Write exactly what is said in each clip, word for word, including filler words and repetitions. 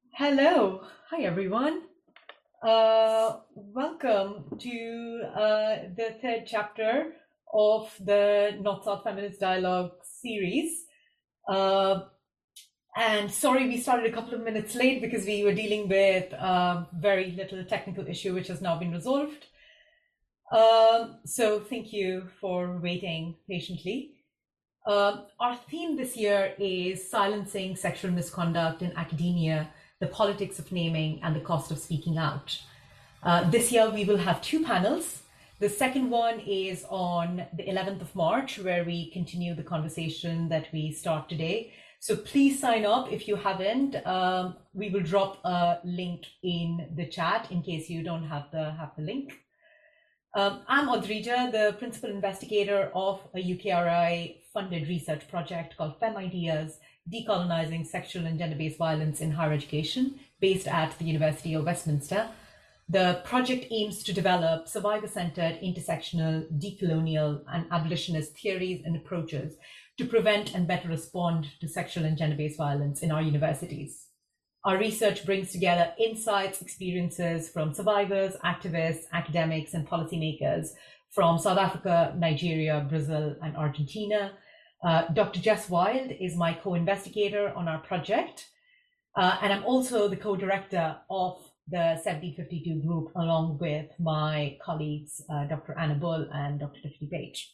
Hello. Hi, everyone. Uh, welcome to uh, the third chapter of the North-South Feminist Dialogue series. Uh, and sorry, we started a couple of minutes late because we were dealing with a very little technical issue, which has now been resolved. Um, so thank you for waiting patiently. Uh, our theme this year is silencing sexual misconduct in academia, the politics of naming, and the cost of speaking out. Uh, this year, we will have two panels. The second one is on the eleventh of March, where we continue the conversation that we start today. So please sign up if you haven't. Um, we will drop a link in the chat in case you don't have the, have the link. Um, I'm Audrija, the principal investigator of a U K R I-funded research project called FemIdeas, Decolonizing Sexual and Gender-Based Violence in Higher Education, based at the University of Westminster. The project aims to develop survivor-centered, intersectional, decolonial, and abolitionist theories and approaches to prevent and better respond to sexual and gender-based violence in our universities. Our research brings together insights, experiences from survivors, activists, academics, and policymakers from South Africa, Nigeria, Brazil, and Argentina. Uh, Doctor Jess Wild is my co-investigator on our project, uh, and I'm also the co-director of the seventeen fifty-two group, along with my colleagues, uh, Doctor Anna Bull and Doctor Tiffany Page.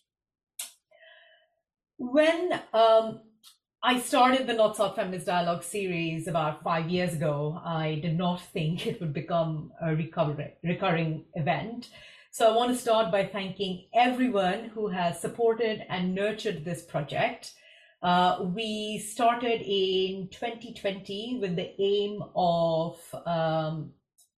When um, I started the North-South Feminist Dialogue series about five years ago, I did not think it would become a recurring event. So I want to start by thanking everyone who has supported and nurtured this project. Uh, we started in twenty twenty with the aim of um,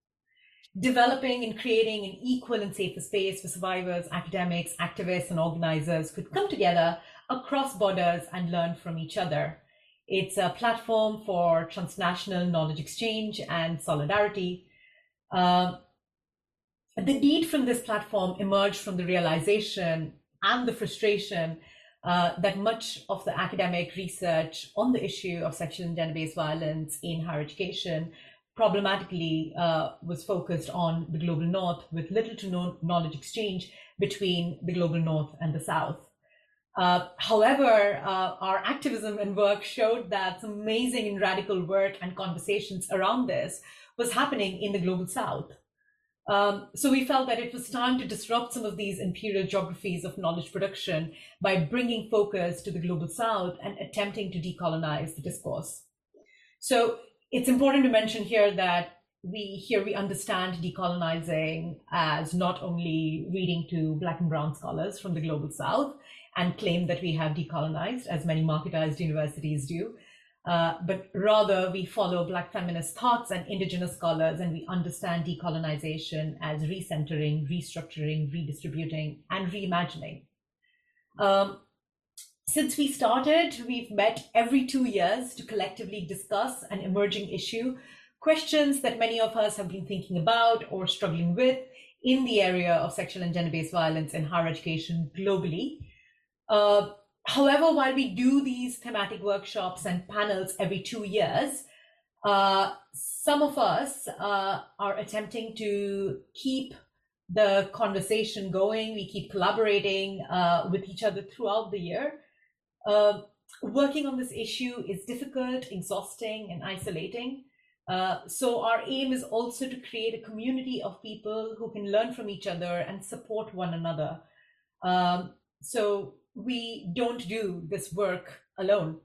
developing and creating an equal and safer space for survivors, academics, activists, and organizers who could come together across borders and learn from each other. It's a platform for transnational knowledge exchange and solidarity. Uh, the need from this platform emerged from the realization and the frustration uh, that much of the academic research on the issue of sexual and gender-based violence in higher education problematically uh, was focused on the global north, with little to no knowledge exchange between the global north and the south. Uh, however, uh, our activism and work showed that some amazing and radical work and conversations around this was happening in the global south. Um, so we felt that it was time to disrupt some of these imperial geographies of knowledge production by bringing focus to the global south and attempting to decolonize the discourse. So it's important to mention here that we here we understand decolonizing as not only reading to Black and brown scholars from the global south and claim that we have decolonized, as many marketized universities do, uh, but rather we follow Black feminist thoughts and indigenous scholars, and we understand decolonization as recentering, restructuring, redistributing, and reimagining. Um, since we started, we've met every two years to collectively discuss an emerging issue, questions that many of us have been thinking about or struggling with in the area of sexual and gender-based violence in higher education globally. Uh, however, while we do these thematic workshops and panels every two years, uh, some of us uh, are attempting to keep the conversation going. We keep collaborating uh, with each other throughout the year. Uh, working on this issue is difficult, exhausting, and isolating. Uh, so our aim is also to create a community of people who can learn from each other and support one another. Um, so we don't do this work alone.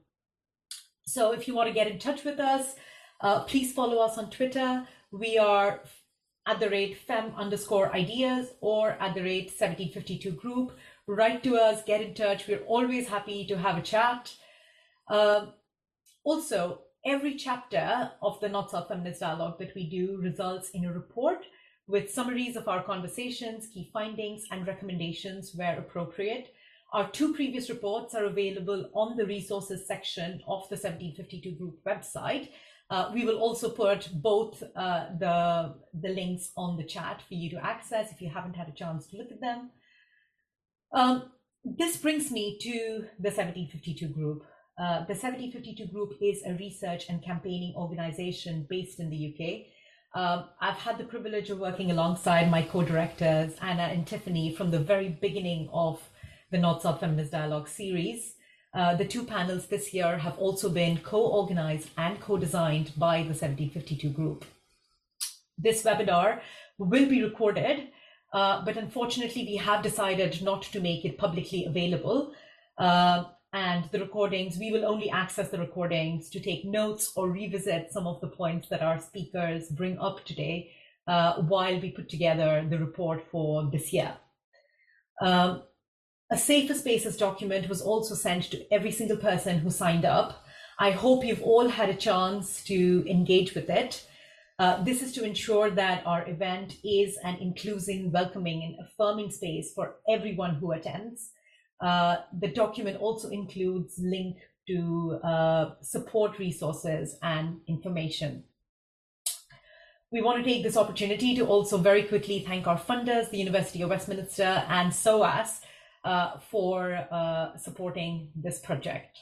So if you want to get in touch with us, uh, please follow us on Twitter. We are at the rate fem underscore ideas or at the rate seventeen fifty-two group. Write to us, get in touch. We're always happy to have a chat. Uh, also, every chapter of the North-South Feminist Dialogue that we do results in a report with summaries of our conversations, key findings, and recommendations where appropriate. Our two previous reports are available on the resources section of the seventeen fifty-two group website. Uh, we will also put both uh, the, the links on the chat for you to access if you haven't had a chance to look at them. Um, this brings me to the seventeen fifty-two group. Uh, the seventeen fifty-two Group is a research and campaigning organization based in the U K. Um, I've had the privilege of working alongside my co-directors, Anna and Tiffany, from the very beginning of the North-South Feminist Dialogue series. Uh, the two panels this year have also been co-organized and co-designed by the seventeen fifty-two Group. This webinar will be recorded, uh, but unfortunately we have decided not to make it publicly available. Uh, and the recordings, we will only access the recordings to take notes or revisit some of the points that our speakers bring up today uh, while we put together the report for this year. Um, a Safer Spaces document was also sent to every single person who signed up. I hope you've all had a chance to engage with it. Uh, this is to ensure that our event is an inclusive, welcoming, and affirming space for everyone who attends. Uh, the document also includes link to uh, support resources and information. We want to take this opportunity to also very quickly thank our funders, the University of Westminster and S O A S, uh, for uh, supporting this project.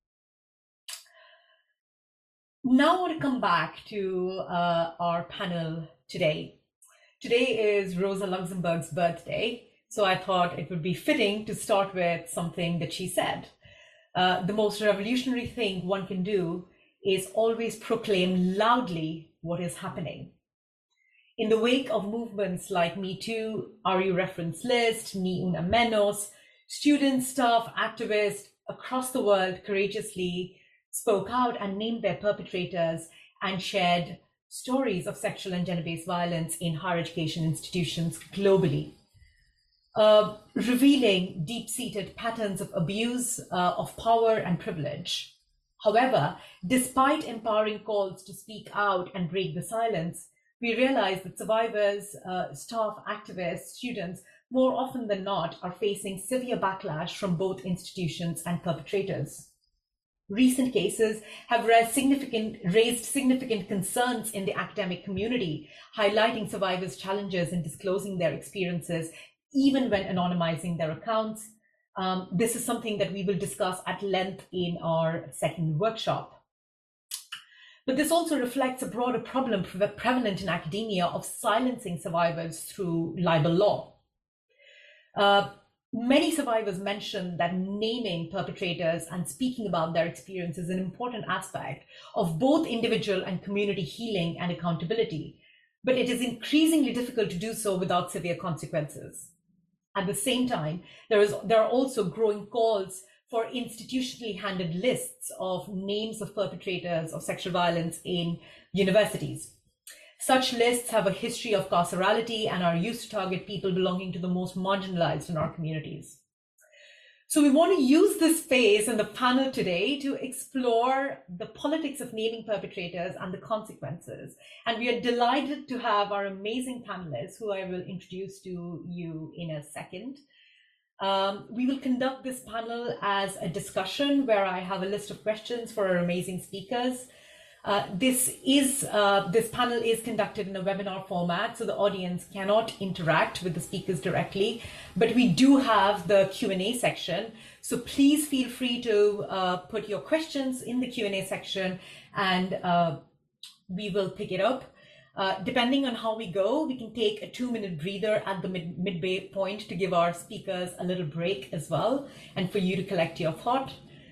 Now I want to come back to uh, our panel today. Today is Rosa Luxemburg's birthday. So I thought it would be fitting to start with something that she said. Uh, the most revolutionary thing one can do is always proclaim loudly what is happening. In the wake of movements like Me Too, R U Reference List, Ni Una Menos, students, staff, activists across the world courageously spoke out and named their perpetrators and shared stories of sexual and gender-based violence in higher education institutions globally. Uh, revealing deep-seated patterns of abuse uh, of power and privilege. However, despite empowering calls to speak out and break the silence, we realize that survivors, uh, staff, activists, students, more often than not, are facing severe backlash from both institutions and perpetrators. Recent cases have raised significant, raised significant concerns in the academic community, highlighting survivors' challenges in disclosing their experiences even when anonymizing their accounts. Um, this is something that we will discuss at length in our second workshop. But this also reflects a broader problem pre prevalent in academia of silencing survivors through libel law. Uh, many survivors mention that naming perpetrators and speaking about their experience is an important aspect of both individual and community healing and accountability, but it is increasingly difficult to do so without severe consequences. At the same time, there, is, there are also growing calls for institutionally handed lists of names of perpetrators of sexual violence in universities. Such lists have a history of carcerality and are used to target people belonging to the most marginalized in our communities. So we want to use this space and the panel today to explore the politics of naming perpetrators and the consequences. And we are delighted to have our amazing panelists, who I will introduce to you in a second. Um, we will conduct this panel as a discussion where I have a list of questions for our amazing speakers. Uh, this is uh, this panel is conducted in a webinar format, so the audience cannot interact with the speakers directly, but we do have the Q and A section. So please feel free to uh, put your questions in the Q and A section, and uh, we will pick it up. Uh, depending on how we go, we can take a two-minute breather at the mid midway point to give our speakers a little break as well, and for you to collect your thought.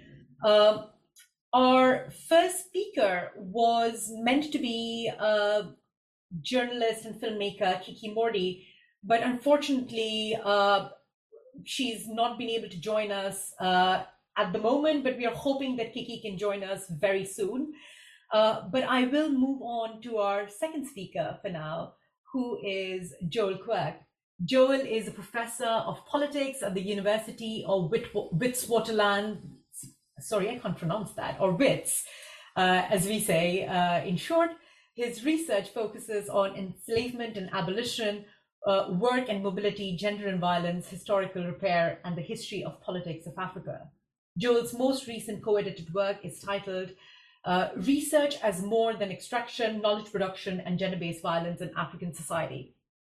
Uh, Our first speaker was meant to be a journalist and filmmaker, Kiki Mordi, but unfortunately, uh, she's not been able to join us uh, at the moment, but we are hoping that Kiki can join us very soon. Uh, but I will move on to our second speaker for now, who is Joel Quirk. Joel is a professor of politics at the University of Wit Witwatersrand. Sorry, I can't pronounce that, or WITS, uh, as we say uh, in short. His research focuses on enslavement and abolition, uh, work and mobility, gender and violence, historical repair, and the history of politics of Africa. Joel's most recent co-edited work is titled uh, Research as More Than Extraction, Knowledge Production, and Gender-Based Violence in African Society.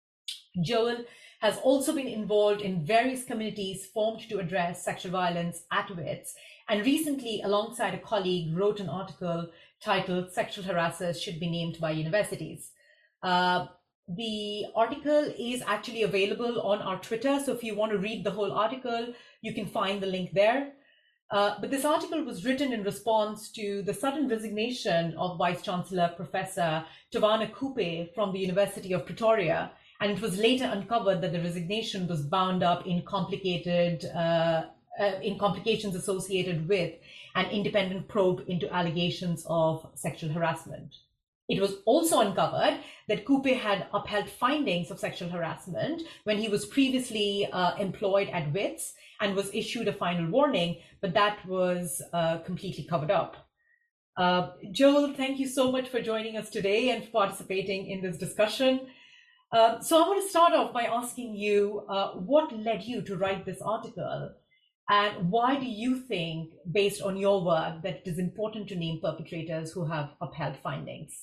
Joel has also been involved in various communities formed to address sexual violence at WITS, And recently, alongside a colleague, wrote an article titled Sexual Harassers Should Be Named by Universities. Uh, the article is actually available on our Twitter. So if you want to read the whole article, you can find the link there. Uh, but this article was written in response to the sudden resignation of Vice Chancellor Professor Tawana Coupe from the University of Pretoria. And it was later uncovered that the resignation was bound up in complicated, uh, uh, in complications associated with an independent probe into allegations of sexual harassment. It was also uncovered that Coupe had upheld findings of sexual harassment when he was previously uh, employed at WITS and was issued a final warning, but that was uh, completely covered up. Uh, Joel, thank you so much for joining us today and participating in this discussion. Uh, so I want to start off by asking you, uh, what led you to write this article? And why do you think, based on your work, that it is important to name perpetrators who have upheld findings?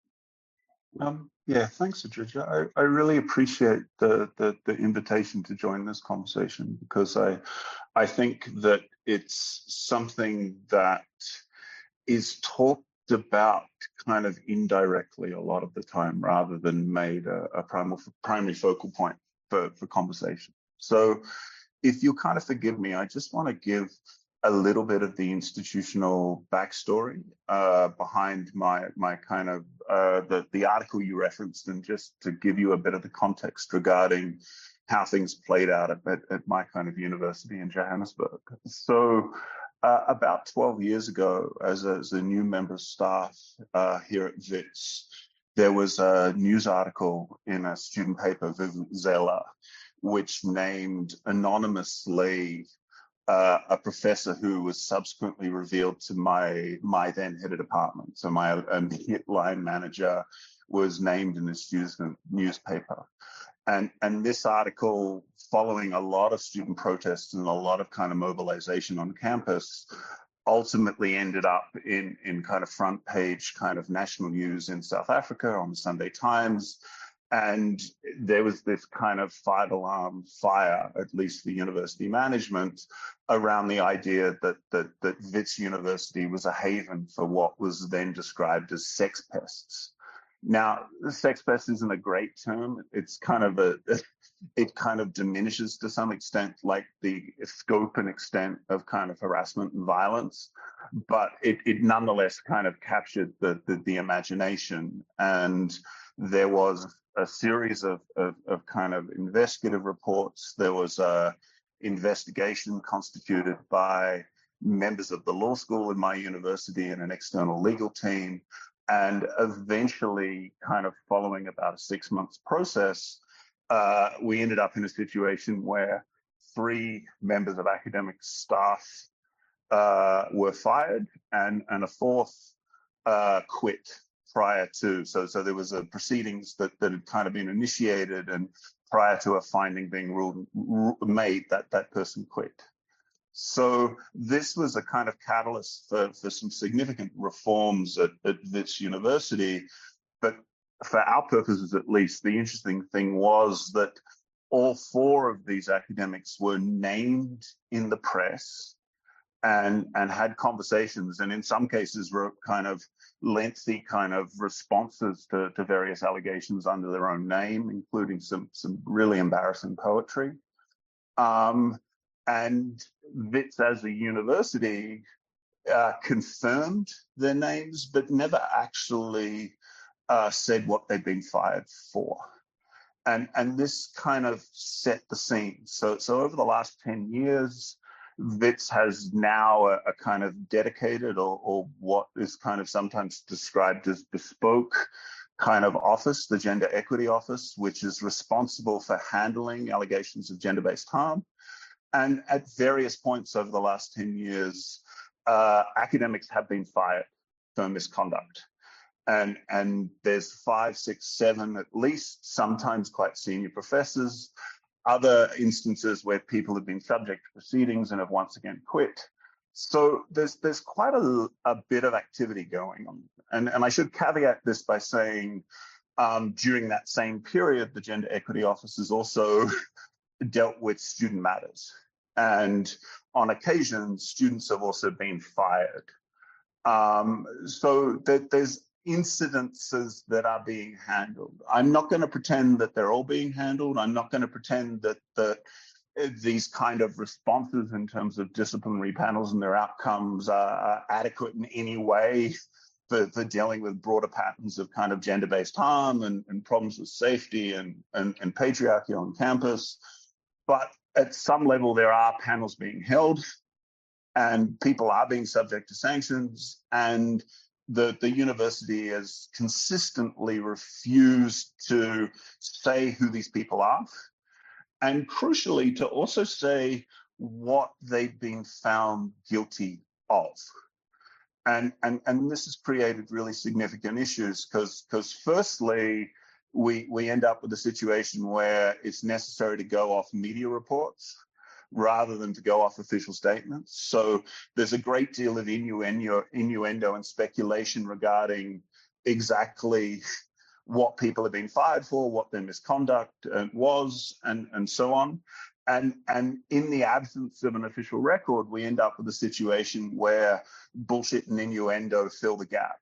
Um, yeah, thanks, Adrija. I, I really appreciate the, the the invitation to join this conversation, because I I think that it's something that is talked about kind of indirectly a lot of the time, rather than made a, a primary primary focal point for, for conversation. So if you'll kind of forgive me, I just want to give a little bit of the institutional backstory uh, behind my my kind of uh, the the article you referenced, and just to give you a bit of the context regarding how things played out at, at, at my kind of university in Johannesburg. So uh, about twelve years ago, as a, as a new member of staff uh, here at WITS, there was a news article in a student paper, Vuvuzela, which named anonymously Uh, a professor who was subsequently revealed to my my then head of department. So my immediate line manager was named in this newspaper. And, and this article, following a lot of student protests and a lot of kind of mobilization on campus, ultimately ended up in, in kind of front page kind of national news in South Africa on the Sunday Times. And there was this kind of five alarm fire, at least for university management, around the idea that, that, that WITS University was a haven for what was then described as sex pests. Now, sex pest isn't a great term. It's kind of a, it kind of diminishes to some extent, like the scope and extent of kind of harassment and violence, but it, it nonetheless kind of captured the, the, the imagination. And there was a series of, of, of kind of investigative reports. There was a investigation constituted by members of the law school in my university and an external legal team. And eventually, kind of following about a six months process, uh, we ended up in a situation where three members of academic staff uh, were fired, and, and a fourth uh, quit prior to. So, so there was a proceedings that, that had kind of been initiated, and prior to a finding being ruled, made, that that person quit. So this was a kind of catalyst for, for some significant reforms at, at WITS University. But for our purposes, at least, the interesting thing was that all four of these academics were named in the press and, and had conversations, and in some cases wrote kind of lengthy kind of responses to, to various allegations under their own name, including some, some really embarrassing poetry. Um, and WITS as a university uh, confirmed their names, but never actually uh, said what they'd been fired for. And, and this kind of set the scene. So, so over the last ten years, WITS has now a, a kind of dedicated, or, or what is kind of sometimes described as bespoke kind of office, the Gender Equity Office, which is responsible for handling allegations of gender-based harm. And at various points over the last ten years, uh, academics have been fired for misconduct. And, and there's five, six, seven, at least, sometimes quite senior professors, other instances where people have been subject to proceedings and have once again quit. So there's there's quite a, a bit of activity going on. And, and I should caveat this by saying um, during that same period, the Gender Equity Office has also dealt with student matters. And on occasion, students have also been fired. Um, so that there's incidences that are being handled. I'm not going to pretend that they're all being handled. I'm not going to pretend that the these kind of responses in terms of disciplinary panels and their outcomes are, are adequate in any way for, for dealing with broader patterns of kind of gender-based harm and, and problems with safety and, and, and patriarchy on campus. But at some level, there are panels being held and people are being subject to sanctions, and the, the university has consistently refused to say who these people are, and crucially, to also say what they've been found guilty of. And, and, and this has created really significant issues because because firstly, we, we end up with a situation where it's necessary to go off media reports rather than to go off official statements. So there's a great deal of innuendo, innuendo and speculation regarding exactly what people have been fired for, what their misconduct was, and, and so on. And, and in the absence of an official record, we end up with a situation where bullshit and innuendo fill the gap.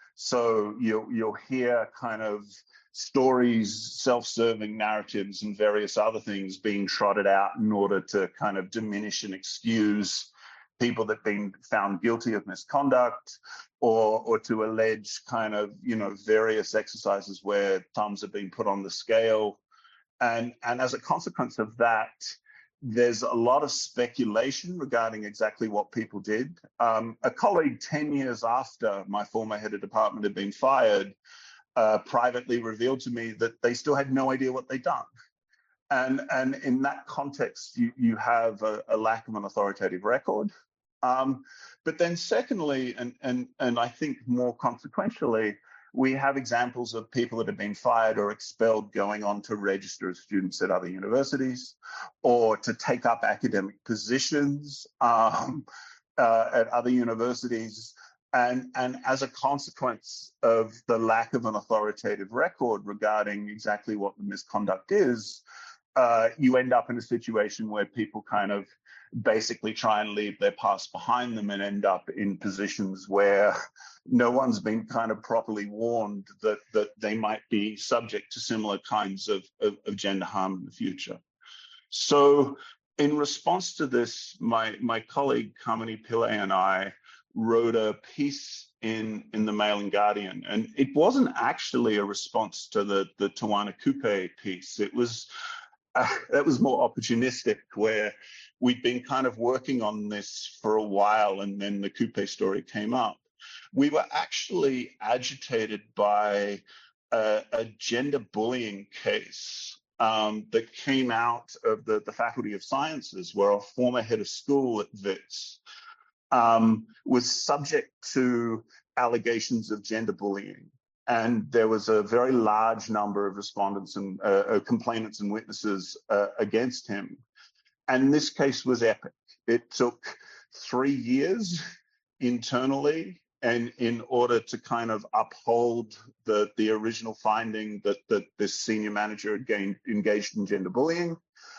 So you'll, you'll hear kind of stories, self-serving narratives, and various other things being trotted out in order to kind of diminish and excuse people that have been found guilty of misconduct, or or to allege kind of, you know, various exercises where thumbs have been put on the scale. And, and as a consequence of that, there's a lot of speculation regarding exactly what people did. Um, a colleague ten years after my former head of department had been fired, uh, privately revealed to me that they still had no idea what they'd done. And, and in that context, you, you have a, a lack of an authoritative record. Um, but then secondly, and, and, and I think more consequentially, we have examples of people that have been fired or expelled going on to register as students at other universities or to take up academic positions um, uh, at other universities. And, and as a consequence of the lack of an authoritative record regarding exactly what the misconduct is, uh, you end up in a situation where people kind of basically try and leave their past behind them and end up in positions where no one's been kind of properly warned that that they might be subject to similar kinds of, of, of gender harm in the future. So in response to this, my, my colleague Kamini Pillay and I wrote a piece in, in the Mail and Guardian, and it wasn't actually a response to the, the Tawana Kupe piece. It was uh, that was more opportunistic, where we'd been kind of working on this for a while, and then the Kupe story came up. We were actually agitated by a, a gender bullying case um, that came out of the, the Faculty of Sciences, where a former head of school at Wits um, was subject to allegations of gender bullying. And there was a very large number of respondents and uh, complainants and witnesses uh, against him. And this case was epic. It took three years internally, and in order to kind of uphold the, the original finding that, that this senior manager had gained, engaged in gender bullying.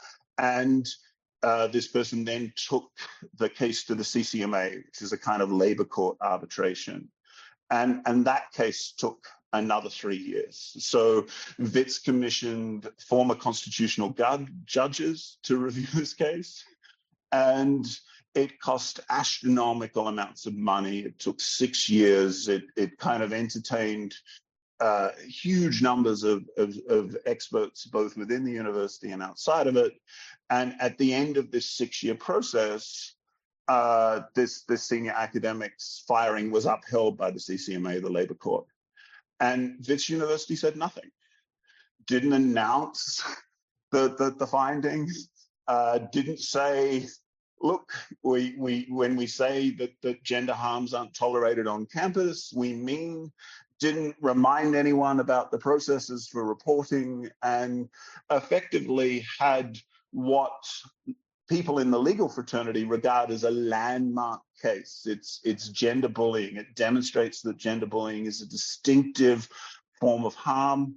And uh, this person then took the case to the C C M A, which is a kind of labor court arbitration. And, and that case took another three years. So Wits commissioned former constitutional judges to review this case, and it cost astronomical amounts of money. It took six years. It, it kind of entertained uh, huge numbers of, of, of experts, both within the university and outside of it. And at the end of this six-year process, uh, this, this senior academic's firing was upheld by the C C M A, the labor court. And Wits University said nothing, didn't announce the, the, the findings, uh, didn't say, look, we, we, when we say that, that gender harms aren't tolerated on campus, we mean, didn't remind anyone about the processes for reporting, and effectively had what people in the legal fraternity regard as a landmark case. It's, it's gender bullying. It demonstrates that gender bullying is a distinctive form of harm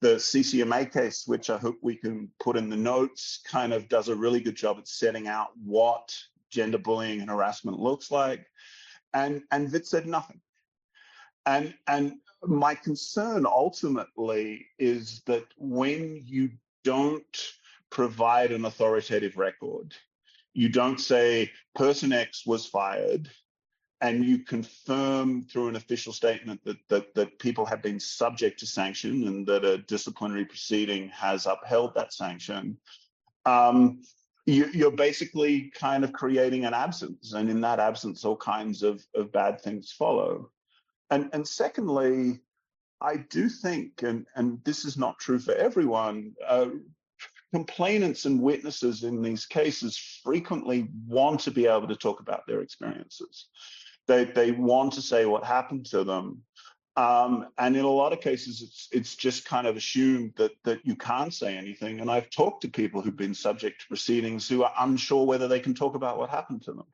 the C C M A case, which I hope we can put in the notes, kind of does a really good job at setting out what gender bullying and harassment looks like. And, and V I T said nothing. And, and my concern ultimately is that when you don't provide an authoritative record, you don't say person X was fired, and you confirm through an official statement that, that, that people have been subject to sanction and that a disciplinary proceeding has upheld that sanction, um, you, you're basically kind of creating an absence. And in that absence, all kinds of, of bad things follow. And, and secondly, I do think, and, and this is not true for everyone, uh, complainants and witnesses in these cases frequently want to be able to talk about their experiences. They, they want to say what happened to them. Um, and in a lot of cases, it's, it's just kind of assumed that, that you can't say anything. And I've talked to people who've been subject to proceedings who are unsure whether they can talk about what happened to them.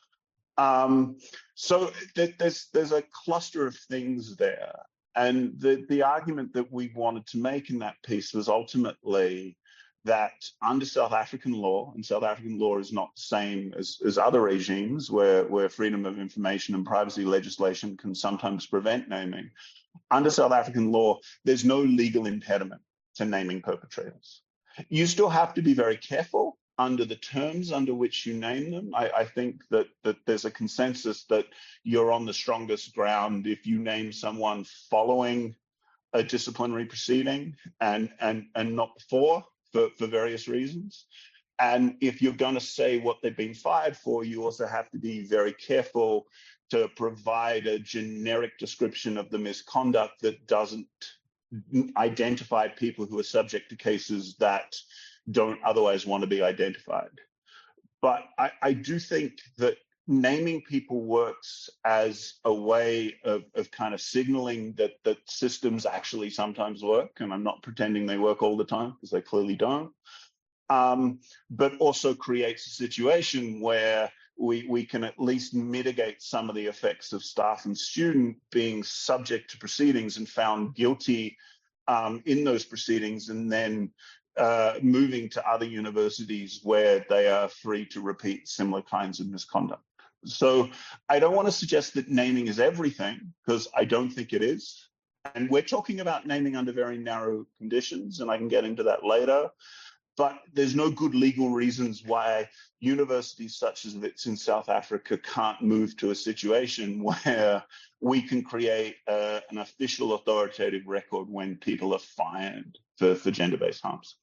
Um, so th there's, there's a cluster of things there. And the, the argument that we wanted to make in that piece was ultimately that under South African law, and South African law is not the same as, as other regimes where, where freedom of information and privacy legislation can sometimes prevent naming. Under South African law, there's no legal impediment to naming perpetrators. You still have to be very careful under the terms under which you name them. I, I think that, that there's a consensus that you're on the strongest ground if you name someone following a disciplinary proceeding and, and, and not before. For, for various reasons. And if you're going to say what they've been fired for, you also have to be very careful to provide a generic description of the misconduct that doesn't identify people who are subject to cases that don't otherwise want to be identified. But I, I do think that naming people works as a way of, of kind of signaling that, that systems actually sometimes work. And I'm not pretending they work all the time, because they clearly don't. Um, but also creates a situation where we, we can at least mitigate some of the effects of staff and student being subject to proceedings and found guilty um, in those proceedings, and then uh, moving to other universities where they are free to repeat similar kinds of misconduct. So I don't want to suggest that naming is everything, because I don't think it is. And we're talking about naming under very narrow conditions, and I can get into that later. But there's no good legal reasons why universities such as V I T S in South Africa can't move to a situation where we can create uh, an official authoritative record when people are fined for, for gender-based harms.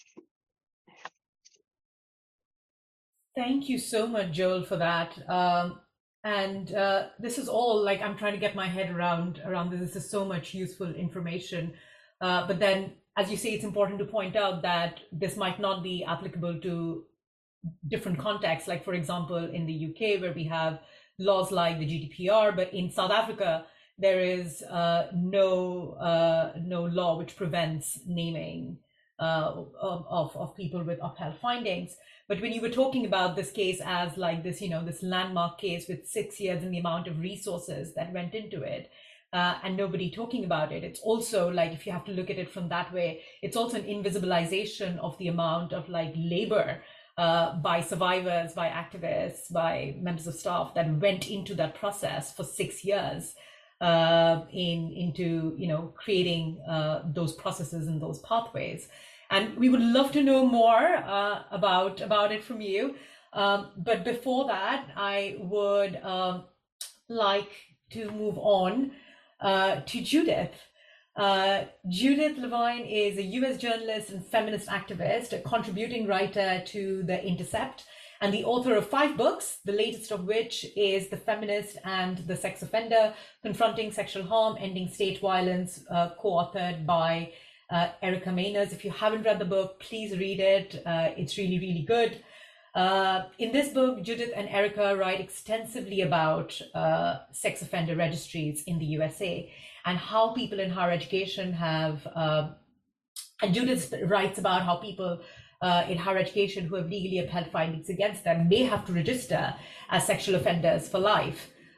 Thank you so much, Joel, for that. Um, and uh, this is all like I'm trying to get my head around around this. This is so much useful information. Uh, but then, as you say, it's important to point out that this might not be applicable to different contexts. Like, for example, in the U K, where we have laws like the G D P R, but in South Africa, there is uh, no uh, no law which prevents naming uh, of, of, of people with upheld findings. But when you were talking about this case as like this, you know, this landmark case with six years and the amount of resources that went into it, uh, and nobody talking about it, it's also like, if you have to look at it from that way, it's also an invisibilization of the amount of like labor uh, by survivors, by activists, by members of staff that went into that process for six years uh, in into, you know, creating uh, those processes and those pathways. And we would love to know more uh, about, about it from you. Um, but before that, I would um, like to move on uh, to Judith. Uh, Judith Levine is a U S journalist and feminist activist, a contributing writer to The Intercept, and the author of five books, the latest of which is The Feminist and the Sex Offender, Confronting Sexual Harm, Ending State Violence, uh, co-authored by Uh, Erica Meiners. If you haven't read the book, please read it. Uh, it's really, really good. Uh, in this book, Judith and Erica write extensively about uh, sex offender registries in the U S A and how people in higher education have, uh, and Judith writes about how people uh, in higher education who have legally upheld findings against them may have to register as sexual offenders for life.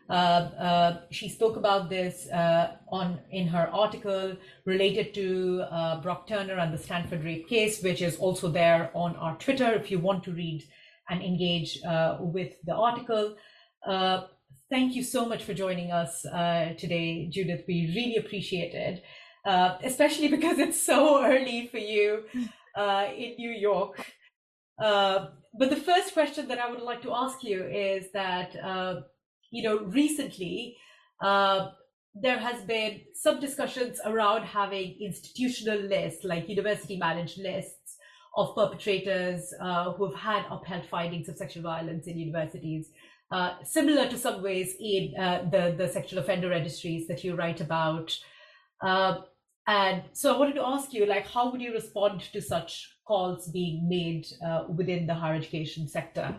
Uh, uh, she spoke about this uh, on in her article related to uh, Brock Turner and the Stanford rape case, which is also there on our Twitter if you want to read and engage uh, with the article. Uh, thank you so much for joining us uh, today, Judith. We really appreciate it, uh, especially because it's so early for you uh, in New York. Uh, but the first question that I would like to ask you is that, uh, you know, recently uh, there has been some discussions around having institutional lists, like university managed lists of perpetrators uh, who have had upheld findings of sexual violence in universities, uh, similar to some ways in uh, the, the sexual offender registries that you write about. Uh, and so I wanted to ask you, like, how would you respond to such calls being made uh, within the higher education sector?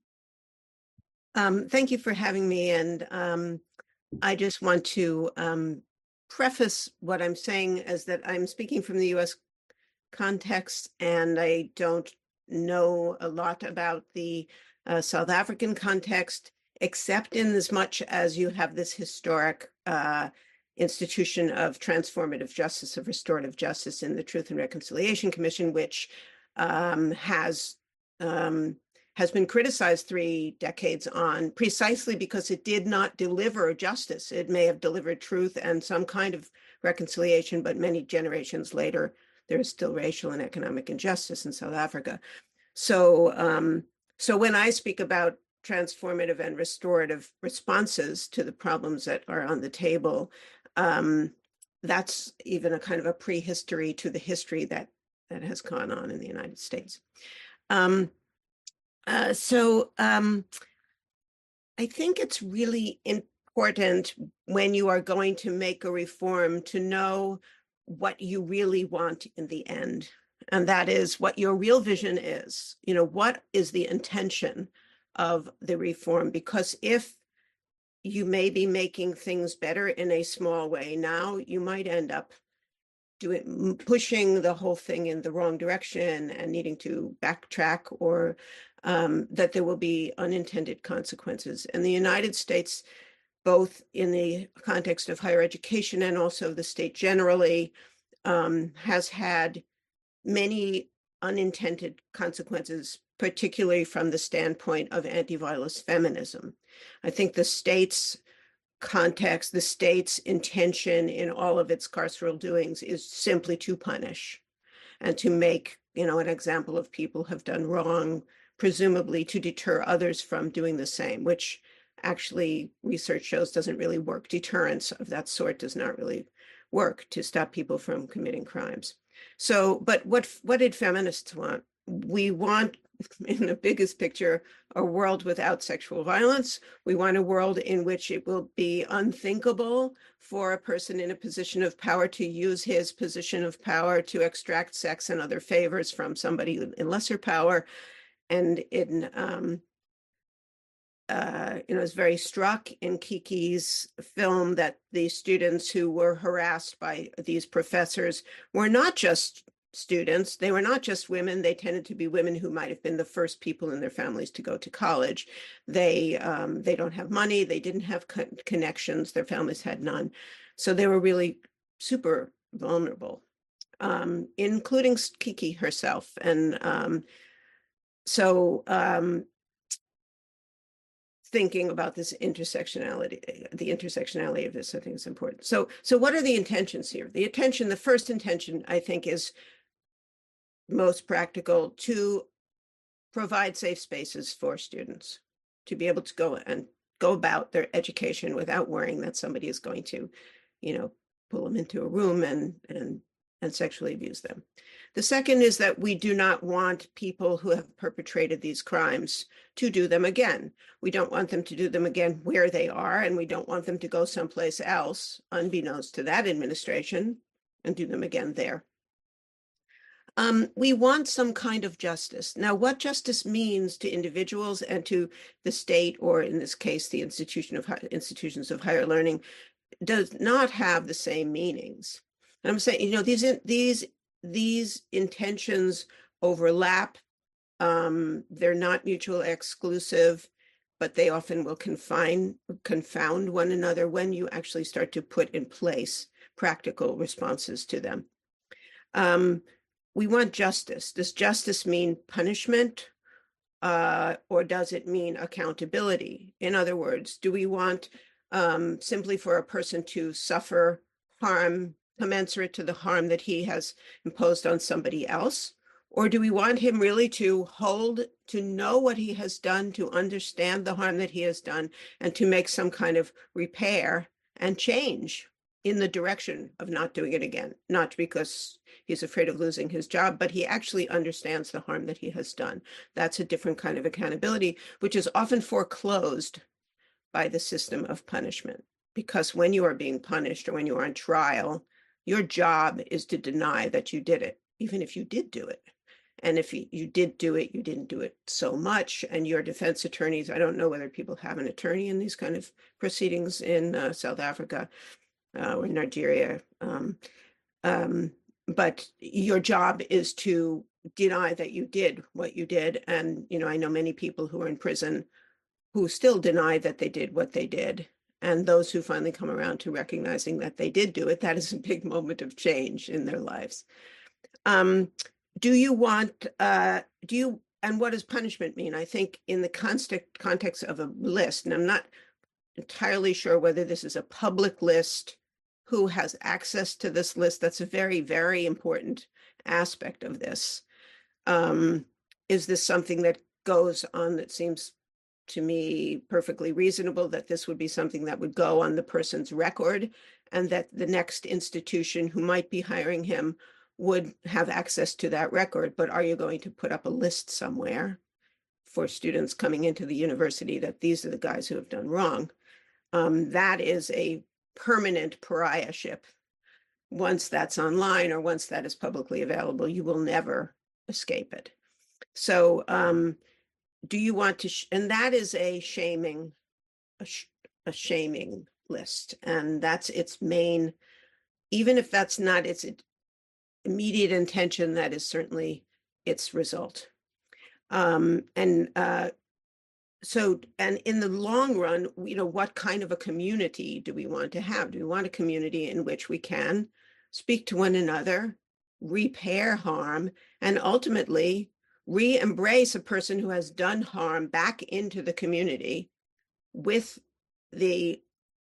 Um, thank you for having me. And um, I just want to um, preface what I'm saying as that I'm speaking from the U S context, and I don't know a lot about the uh, South African context, except in as much as you have this historic uh, institution of transformative justice, of restorative justice in the Truth and Reconciliation Commission, which um, has um, has been criticized three decades on precisely because it did not deliver justice. It may have delivered truth and some kind of reconciliation, but many generations later, there is still racial and economic injustice in South Africa. So, um, so when I speak about transformative and restorative responses to the problems that are on the table, um, that's even a kind of a prehistory to the history that that has gone on in the United States. Um, uh, so um, I think it's really important when you are going to make a reform to know what you really want in the end. And that is what your real vision is. You know, what is the intention of the reform? Because if you may be making things better in a small way now, you might end up doing pushing the whole thing in the wrong direction and needing to backtrack, or um, that there will be unintended consequences. And the United States, both in the context of higher education and also the state generally, um, has had many unintended consequences, particularly from the standpoint of anti-violence feminism. I think the state's context, the state's intention in all of its carceral doings is simply to punish and to make, you know, an example of people who have done wrong, presumably to deter others from doing the same, which actually research shows doesn't really work. Deterrence of that sort does not really work to stop people from committing crimes. So, but what what did feminists want? We want, in the biggest picture, a world without sexual violence. We want a world in which it will be unthinkable for a person in a position of power to use his position of power to extract sex and other favors from somebody in lesser power. And in um, Uh, you know, I was very struck in Kiki's film that the students who were harassed by these professors were not just students. They were not just women. They tended to be women who might have been the first people in their families to go to college. They um, they don't have money. They didn't have co connections. Their families had none. So they were really super vulnerable, um, including Kiki herself. And um, so um, thinking about this intersectionality, the intersectionality of this, I think is important. So, so what are the intentions here? The intention, the first intention, I think, is most practical: to provide safe spaces for students to be able to go and go about their education without worrying that somebody is going to, you know, pull them into a room and and and sexually abuse them. The second is that we do not want people who have perpetrated these crimes to do them again. We don't want them to do them again where they are, and we don't want them to go someplace else, unbeknownst to that administration, and do them again there. Um, we want some kind of justice. Now, what justice means to individuals and to the state, or in this case, the institution of institutions of higher learning, does not have the same meanings. And I'm saying, you know, these these these intentions overlap. Um, they're not mutually exclusive. but they often will confine, confound one another when you actually start to put in place practical responses to them. Um, we want justice. Does justice mean punishment, uh, or does it mean accountability? In other words, do we want um, simply for a person to suffer harm commensurate to the harm that he has imposed on somebody else? Or do we want him really to hold, to know what he has done, to understand the harm that he has done, and to make some kind of repair and change in the direction of not doing it again? Not because he's afraid of losing his job, but he actually understands the harm that he has done. That's a different kind of accountability, which is often foreclosed by the system of punishment. Because when you are being punished or when you are on trial, your job is to deny that you did it, even if you did do it. And if you, you did do it, you didn't do it so much. And your defense attorneys, I don't know whether people have an attorney in these kind of proceedings in uh, South Africa uh, or Nigeria. Um, um, but your job is to deny that you did what you did. And, you know, I know many people who are in prison who still deny that they did what they did. And those who finally come around to recognizing that they did do it, that is a big moment of change in their lives. Um, do you want, uh, do you, and what does punishment mean? I think in the context, context of a list, and I'm not entirely sure whether this is a public list, who has access to this list. That's a very, very important aspect of this. Um, is this something that goes on that seems to me perfectly reasonable, that this would be something that would go on the person's record and that the next institution who might be hiring him would have access to that record? But are you going to put up a list somewhere for students coming into the university that these are the guys who have done wrong? Um, that is a permanent pariahship. Once that's online or once that is publicly available, you will never escape it. So um, do you want to, sh and that is a shaming, a, sh a shaming list. And that's its main, even if that's not its immediate intention, that is certainly its result. Um, and uh, so, and in the long run, you know, what kind of a community do we want to have? Do we want a community in which we can speak to one another, repair harm, and ultimately re-embrace a person who has done harm back into the community with the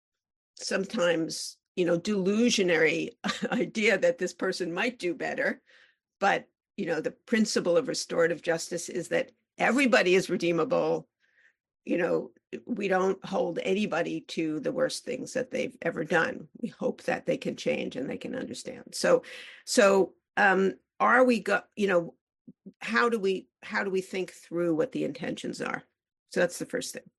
sometimes, you know, delusionary idea that this person might do better? But, you know, the principle of restorative justice is that everybody is redeemable. You know, we don't hold anybody to the worst things that they've ever done. We hope that they can change and they can understand. So, so um, are we go, you know, how do we, how do we think through what the intentions are? So that's the first thing.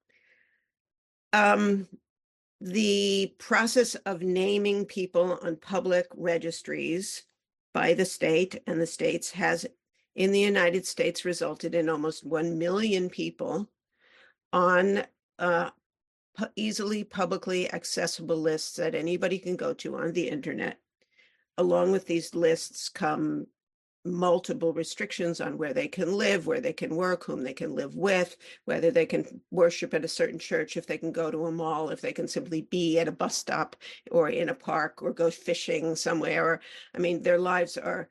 Um, the process of naming people on public registries by the state and the states has, in the United States, resulted in almost one million people on uh, pu easily publicly accessible lists that anybody can go to on the internet. Along with these lists come multiple restrictions on where they can live, where they can work, whom they can live with, whether they can worship at a certain church, if they can go to a mall, if they can simply be at a bus stop or in a park or go fishing somewhere. Or, I mean, their lives are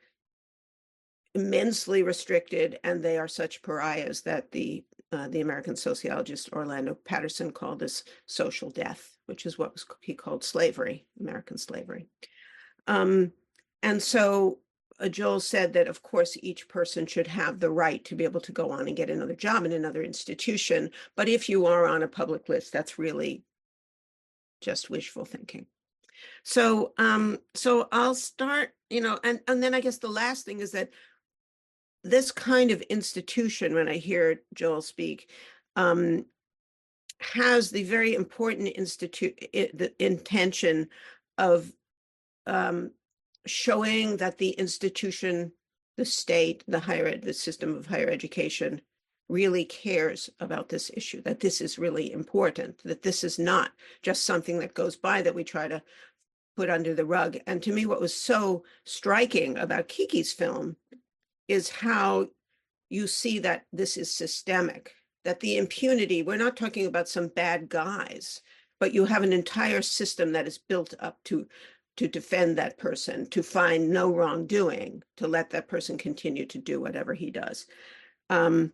immensely restricted, and they are such pariahs that the uh, the American sociologist Orlando Patterson called this social death, which is what was, he called slavery, American slavery. Um, and so uh, Joel said that, of course, each person should have the right to be able to go on and get another job in another institution. But if you are on a public list, that's really just wishful thinking. So, um, so I'll start, you know, and, and then I guess the last thing is that this kind of institution, when I hear Joel speak, um, has the very important institute, the intention of um, showing that the institution, the state, the higher ed, the system of higher education really cares about this issue, that this is really important, that this is not just something that goes by that we try to put under the rug. And to me, what was so striking about Kiki's film is how you see that this is systemic, that the impunity, we're not talking about some bad guys, but you have an entire system that is built up to to defend that person, to find no wrongdoing, to let that person continue to do whatever he does. Um,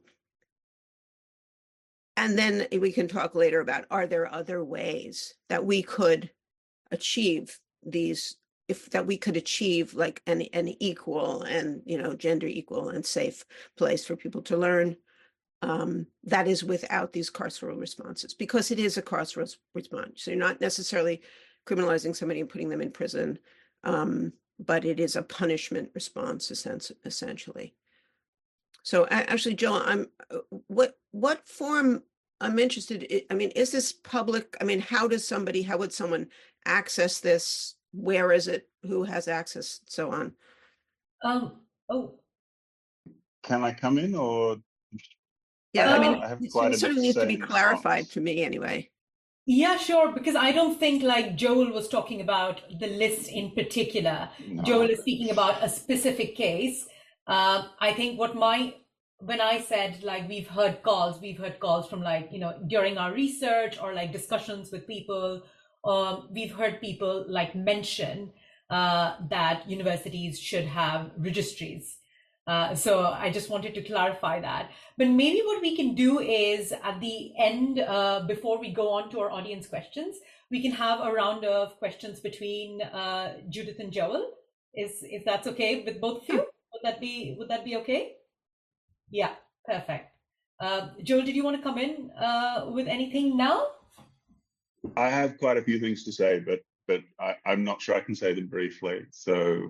and then we can talk later about, are there other ways that we could achieve these, if that we could achieve like an, an equal and, you know, gender equal and safe place for people to learn, um, that is without these carceral responses, because it is a carceral response. So you're not necessarily criminalizing somebody and putting them in prison, um, but it is a punishment response essentially. So actually, Joel, I'm what what form I'm interested in, I mean, is this public? I mean, how does somebody, how would someone access this? Where is it? Who has access? So on. Um. Oh. Can I come in, or? Yeah, I, I mean, I have it quite a sort bit of to needs to say be in clarified response. to me anyway. Yeah, sure, because I don't think like Joel was talking about the list in particular. No. Joel is speaking about a specific case. Uh, I think what my, when I said like we've heard calls, we've heard calls from like, you know, during our research or like discussions with people, um, we've heard people like mention uh, that universities should have registries. Uh, so I just wanted to clarify that. But maybe what we can do is at the end, uh, before we go on to our audience questions, we can have a round of questions between uh, Judith and Joel. Is if that's okay with both of you? Would that be would that be okay? Yeah, perfect. Uh, Joel, did you want to come in uh, with anything now? I have quite a few things to say, but but I, I'm not sure I can say them briefly. So.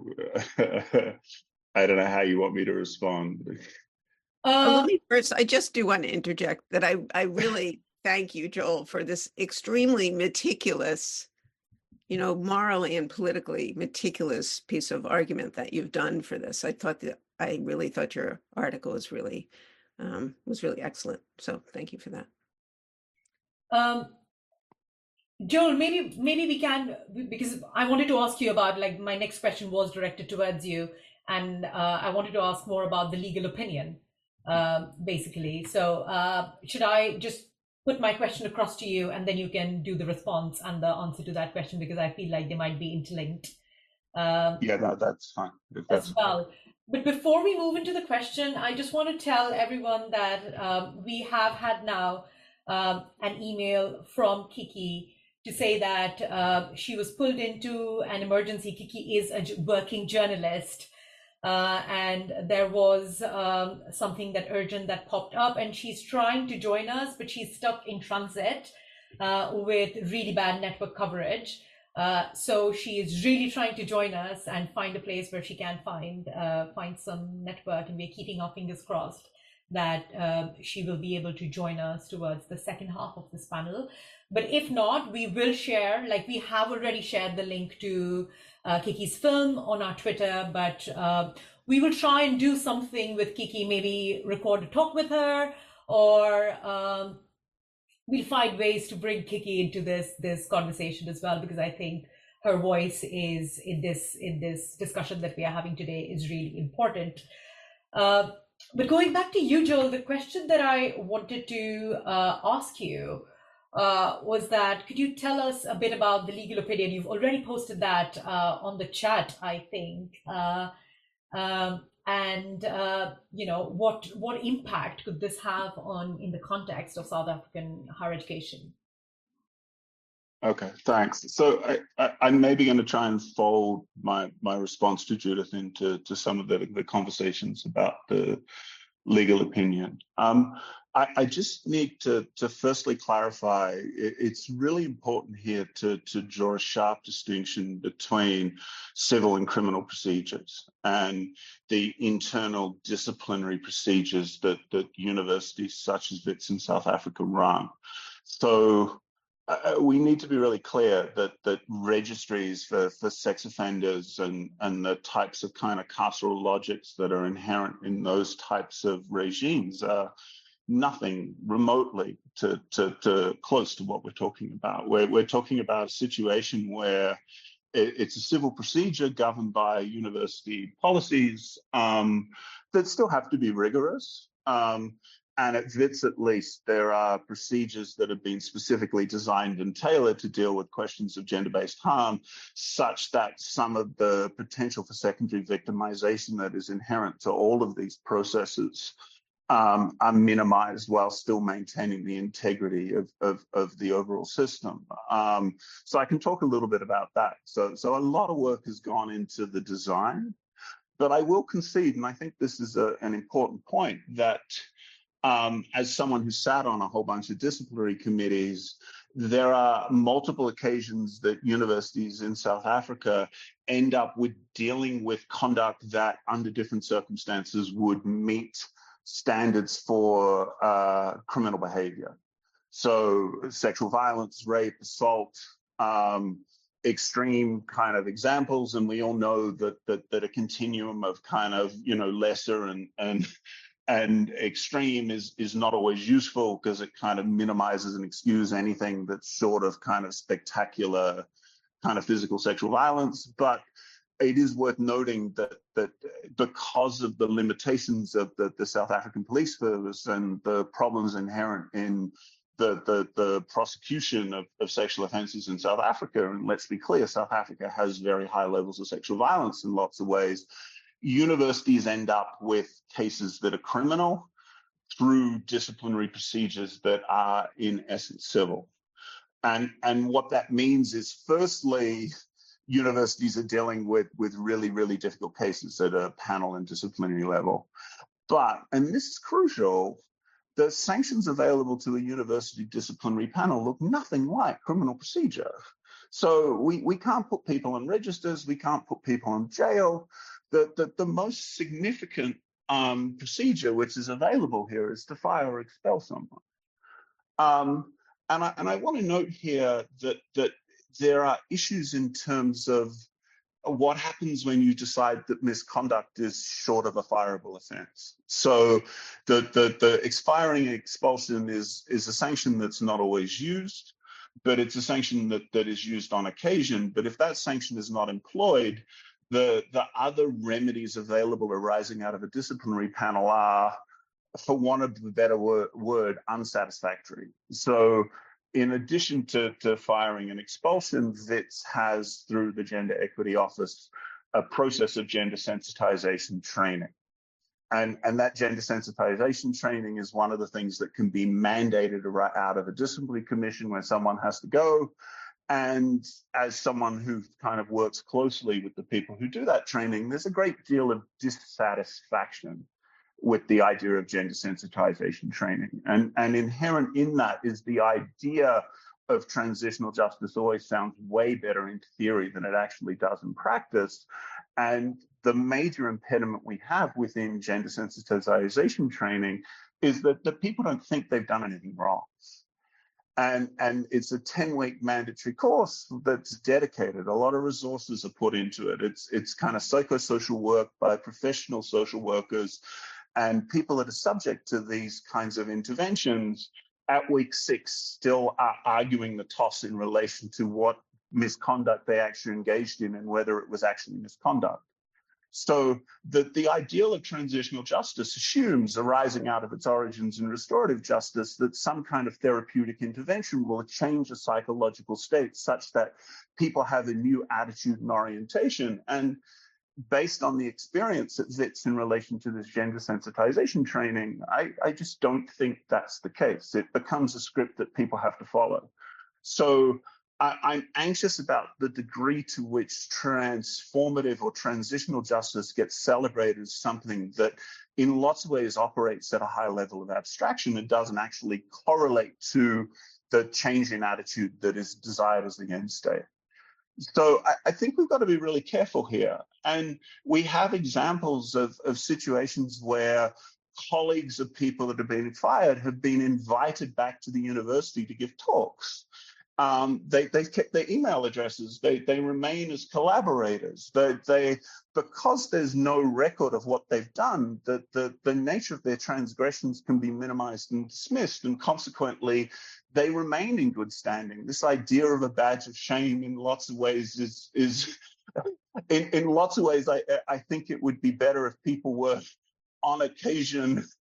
I don't know how you want me to respond. Uh, let me first, I just do want to interject that I, I really thank you, Joel, for this extremely meticulous, you know, morally and politically meticulous piece of argument that you've done for this. I thought that, I really thought your article was really, um, was really excellent. So thank you for that. Um, Joel, maybe maybe we can, because I wanted to ask you about, like, my next question was directed towards you, and uh, I wanted to ask more about the legal opinion, uh, basically. So uh, should I just put my question across to you, and then you can do the response and the answer to that question, because I feel like they might be interlinked. Um, yeah, no, that's fine. If that's as well. But before we move into the question, I just want to tell everyone that um, we have had now um, an email from Kiki to say that uh, she was pulled into an emergency. Kiki is a working journalist, uh, and there was um, something that urgent that popped up, and she's trying to join us, but she's stuck in transit uh, with really bad network coverage. Uh, so she is really trying to join us and find a place where she can find uh, find some network, and we're keeping our fingers crossed that uh, she will be able to join us towards the second half of this panel. But if not, we will share, like we have already shared the link to uh, Kiki's film on our Twitter, but uh, we will try and do something with Kiki, maybe record a talk with her, or um, we'll find ways to bring Kiki into this this conversation as well, because I think her voice is in this in this discussion that we are having today is really important. Uh, but going back to you, Joel, the question that I wanted to uh, ask you uh, was that, could you tell us a bit about the legal opinion? You've already posted that uh, on the chat, I think. Uh, um, and uh, you know, what what impact could this have on in the context of South African higher education? Okay, thanks. So I, I, I'm maybe going to try and fold my my response to Judith into to some of the, the conversations about the legal opinion. Um, I, I just need to to firstly clarify. It, it's really important here to to draw a sharp distinction between civil and criminal procedures and the internal disciplinary procedures that that universities such as Wits in South Africa run. So. Uh, we need to be really clear that that registries for, for sex offenders and, and the types of kind of carceral logics that are inherent in those types of regimes are nothing remotely to, to, to close to what we're talking about. We're, we're talking about a situation where it, it's a civil procedure governed by university policies um, that still have to be rigorous. Um, And at WITS, at least, there are procedures that have been specifically designed and tailored to deal with questions of gender-based harm, such that some of the potential for secondary victimization that is inherent to all of these processes um, are minimized while still maintaining the integrity of, of, of the overall system. Um, so I can talk a little bit about that. So, so a lot of work has gone into the design, but I will concede, and I think this is a, an important point, that um, as someone who sat on a whole bunch of disciplinary committees, there are multiple occasions that universities in South Africa end up with dealing with conduct that under different circumstances would meet standards for uh, criminal behavior. So sexual violence, rape, assault, um, extreme kind of examples. And we all know that, that, that a continuum of kind of, you know, lesser and, and, and extreme is, is not always useful because it kind of minimizes and excuses anything that's short of kind of spectacular kind of physical sexual violence. But it is worth noting that that because of the limitations of the, the South African police service and the problems inherent in the, the, the prosecution of, of sexual offences in South Africa, and let's be clear, South Africa has very high levels of sexual violence in lots of ways, universities end up with cases that are criminal through disciplinary procedures that are in essence civil. And, and what that means is, firstly, universities are dealing with, with really, really difficult cases at a panel and disciplinary level. But, and this is crucial, the sanctions available to a university disciplinary panel look nothing like criminal procedure. So we, we can't put people on registers, we can't put people in jail. The, the, the most significant um, procedure which is available here is to fire or expel someone. Um, and I, and I want to note here that, that there are issues in terms of what happens when you decide that misconduct is short of a fireable offense. So the, the, the expiring expulsion is, is a sanction that's not always used, but it's a sanction that, that is used on occasion. But if that sanction is not employed, the, the other remedies available arising out of a disciplinary panel are, for want of a better word, word unsatisfactory. So in addition to, to firing and expulsion, WITS has, through the Gender Equity Office, a process of gender sensitization training. And, and that gender sensitization training is one of the things that can be mandated out of a disciplinary commission where someone has to go. And as someone who kind of works closely with the people who do that training, there's a great deal of dissatisfaction with the idea of gender sensitization training. And, and inherent in that is the idea of transitional justice always sounds way better in theory than it actually does in practice. And the major impediment we have within gender sensitization training is that the people don't think they've done anything wrong. And, and it's a ten-week mandatory course that's dedicated. A lot of resources are put into it. It's, it's kind of psychosocial work by professional social workers, and people that are subject to these kinds of interventions at week six still are arguing the toss in relation to what misconduct they actually engaged in and whether it was actually misconduct. So the, the ideal of transitional justice assumes, arising out of its origins in restorative justice, that some kind of therapeutic intervention will change a psychological state such that people have a new attitude and orientation. And based on the experience at WITS in relation to this gender sensitization training, I, I just don't think that's the case. It becomes a script that people have to follow. So I, I'm anxious about the degree to which transformative or transitional justice gets celebrated as something that in lots of ways operates at a high level of abstraction and doesn't actually correlate to the change in attitude that is desired as the end state. So I, I think we've got to be really careful here. And we have examples of, of situations where colleagues of people that have been fired have been invited back to the university to give talks. Um, they, they've kept their email addresses. They, they remain as collaborators. They, they, because there's no record of what they've done, the, the, the nature of their transgressions can be minimized and dismissed, and consequently, they remain in good standing. This idea of a badge of shame in lots of ways is, is in, in lots of ways, I, I think it would be better if people were on occasion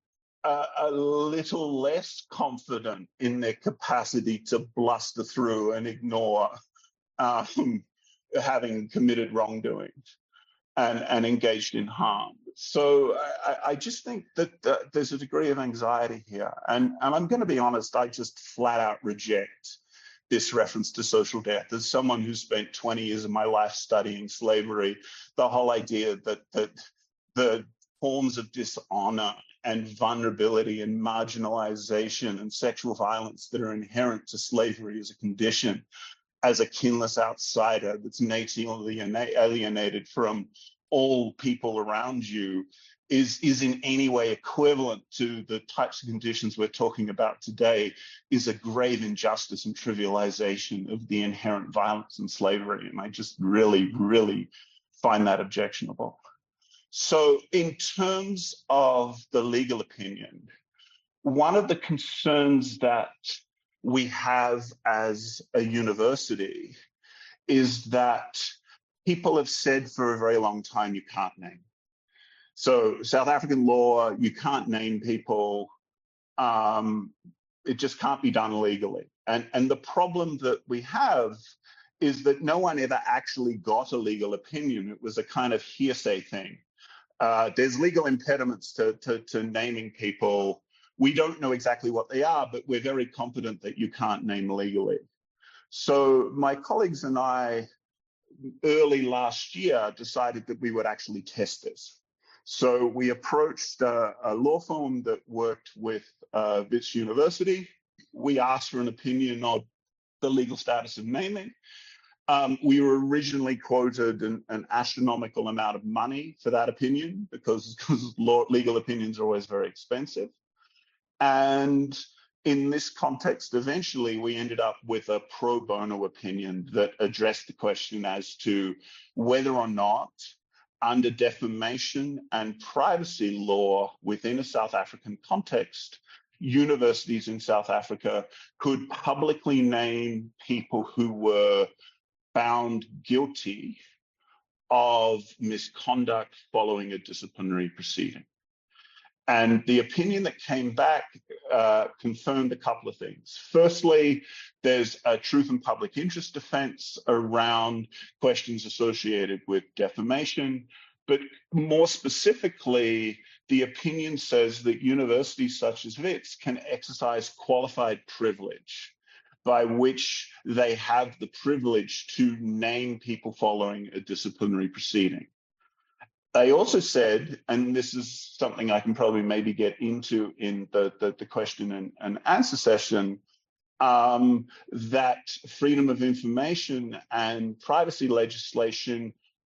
a, a little less confident in their capacity to bluster through and ignore um, having committed wrongdoing and, and engaged in harm. So I, I just think that uh, there's a degree of anxiety here. And, and I'm going to be honest, I just flat out reject this reference to social death. As someone who spent twenty years of my life studying slavery, the whole idea that, that the forms of dishonor and vulnerability and marginalization and sexual violence that are inherent to slavery as a condition, as a kinless outsider that's natively alienated from all people around you, is, is in any way equivalent to the types of conditions we're talking about today, is a grave injustice and trivialization of the inherent violence in slavery. And I just really, really find that objectionable. So in terms of the legal opinion, one of the concerns that we have as a university is that people have said for a very long time, you can't name. So South African law, you can't name people. Um, it just can't be done legally. And, and the problem that we have is that no one ever actually got a legal opinion. It was a kind of hearsay thing. Uh, there's legal impediments to, to, to naming people. We don't know exactly what they are, but we're very confident that you can't name legally. So my colleagues and I, early last year, decided that we would actually test this. So we approached uh, a law firm that worked with uh, Wits University. We asked for an opinion on the legal status of naming. Um, we were originally quoted an, an astronomical amount of money for that opinion because, because law, legal opinions are always very expensive. And in this context, eventually we ended up with a pro bono opinion that addressed the question as to whether or not, under defamation and privacy law within a South African context, universities in South Africa could publicly name people who were found guilty of misconduct following a disciplinary proceeding. And the opinion that came back uh, confirmed a couple of things. Firstly, there's a truth and public interest defense around questions associated with defamation. But more specifically, the opinion says that universities such as Wits can exercise qualified privilege, by which they have the privilege to name people following a disciplinary proceeding. They also said, and this is something I can probably maybe get into in the, the, the question and, and answer session, um, that freedom of information and privacy legislation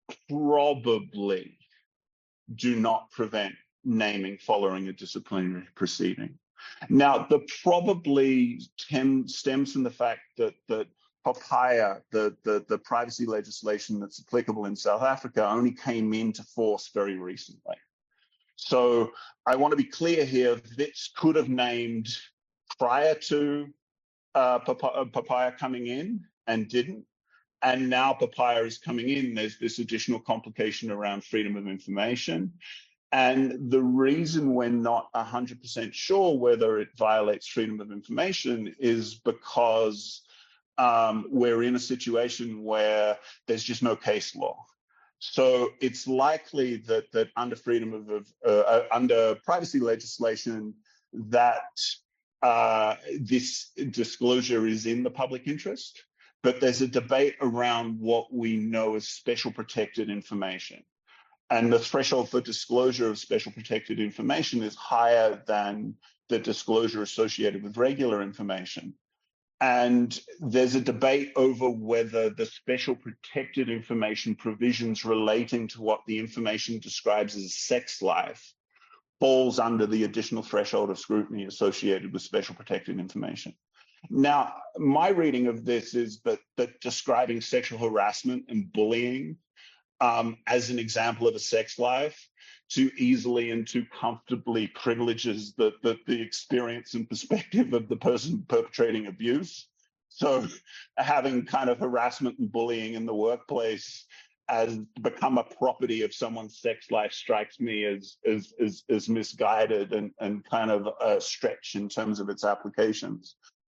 probably do not prevent naming following a disciplinary proceeding. Now, the probably tem- stems from the fact that, that POPIA, the, the, the privacy legislation that's applicable in South Africa, only came into force very recently. So I want to be clear here, Wits could have named prior to uh, POPIA coming in and didn't. And now POPIA is coming in, there's this additional complication around freedom of information. And the reason we're not one hundred percent sure whether it violates freedom of information is because um, we're in a situation where there's just no case law. So it's likely that that under freedom of, of uh, under privacy legislation, that uh, this disclosure is in the public interest. But there's a debate around what we know as special protected information. And the threshold for disclosure of special protected information is higher than the disclosure associated with regular information. And there's a debate over whether the special protected information provisions relating to what the information describes as a sex life falls under the additional threshold of scrutiny associated with special protected information. Now, my reading of this is that, that describing sexual harassment and bullying um, as an example of a sex life too easily and too comfortably privileges the, the, the experience and perspective of the person perpetrating abuse. So having kind of harassment and bullying in the workplace as become a property of someone's sex life strikes me as as as, as misguided and, and kind of a stretch in terms of its applications.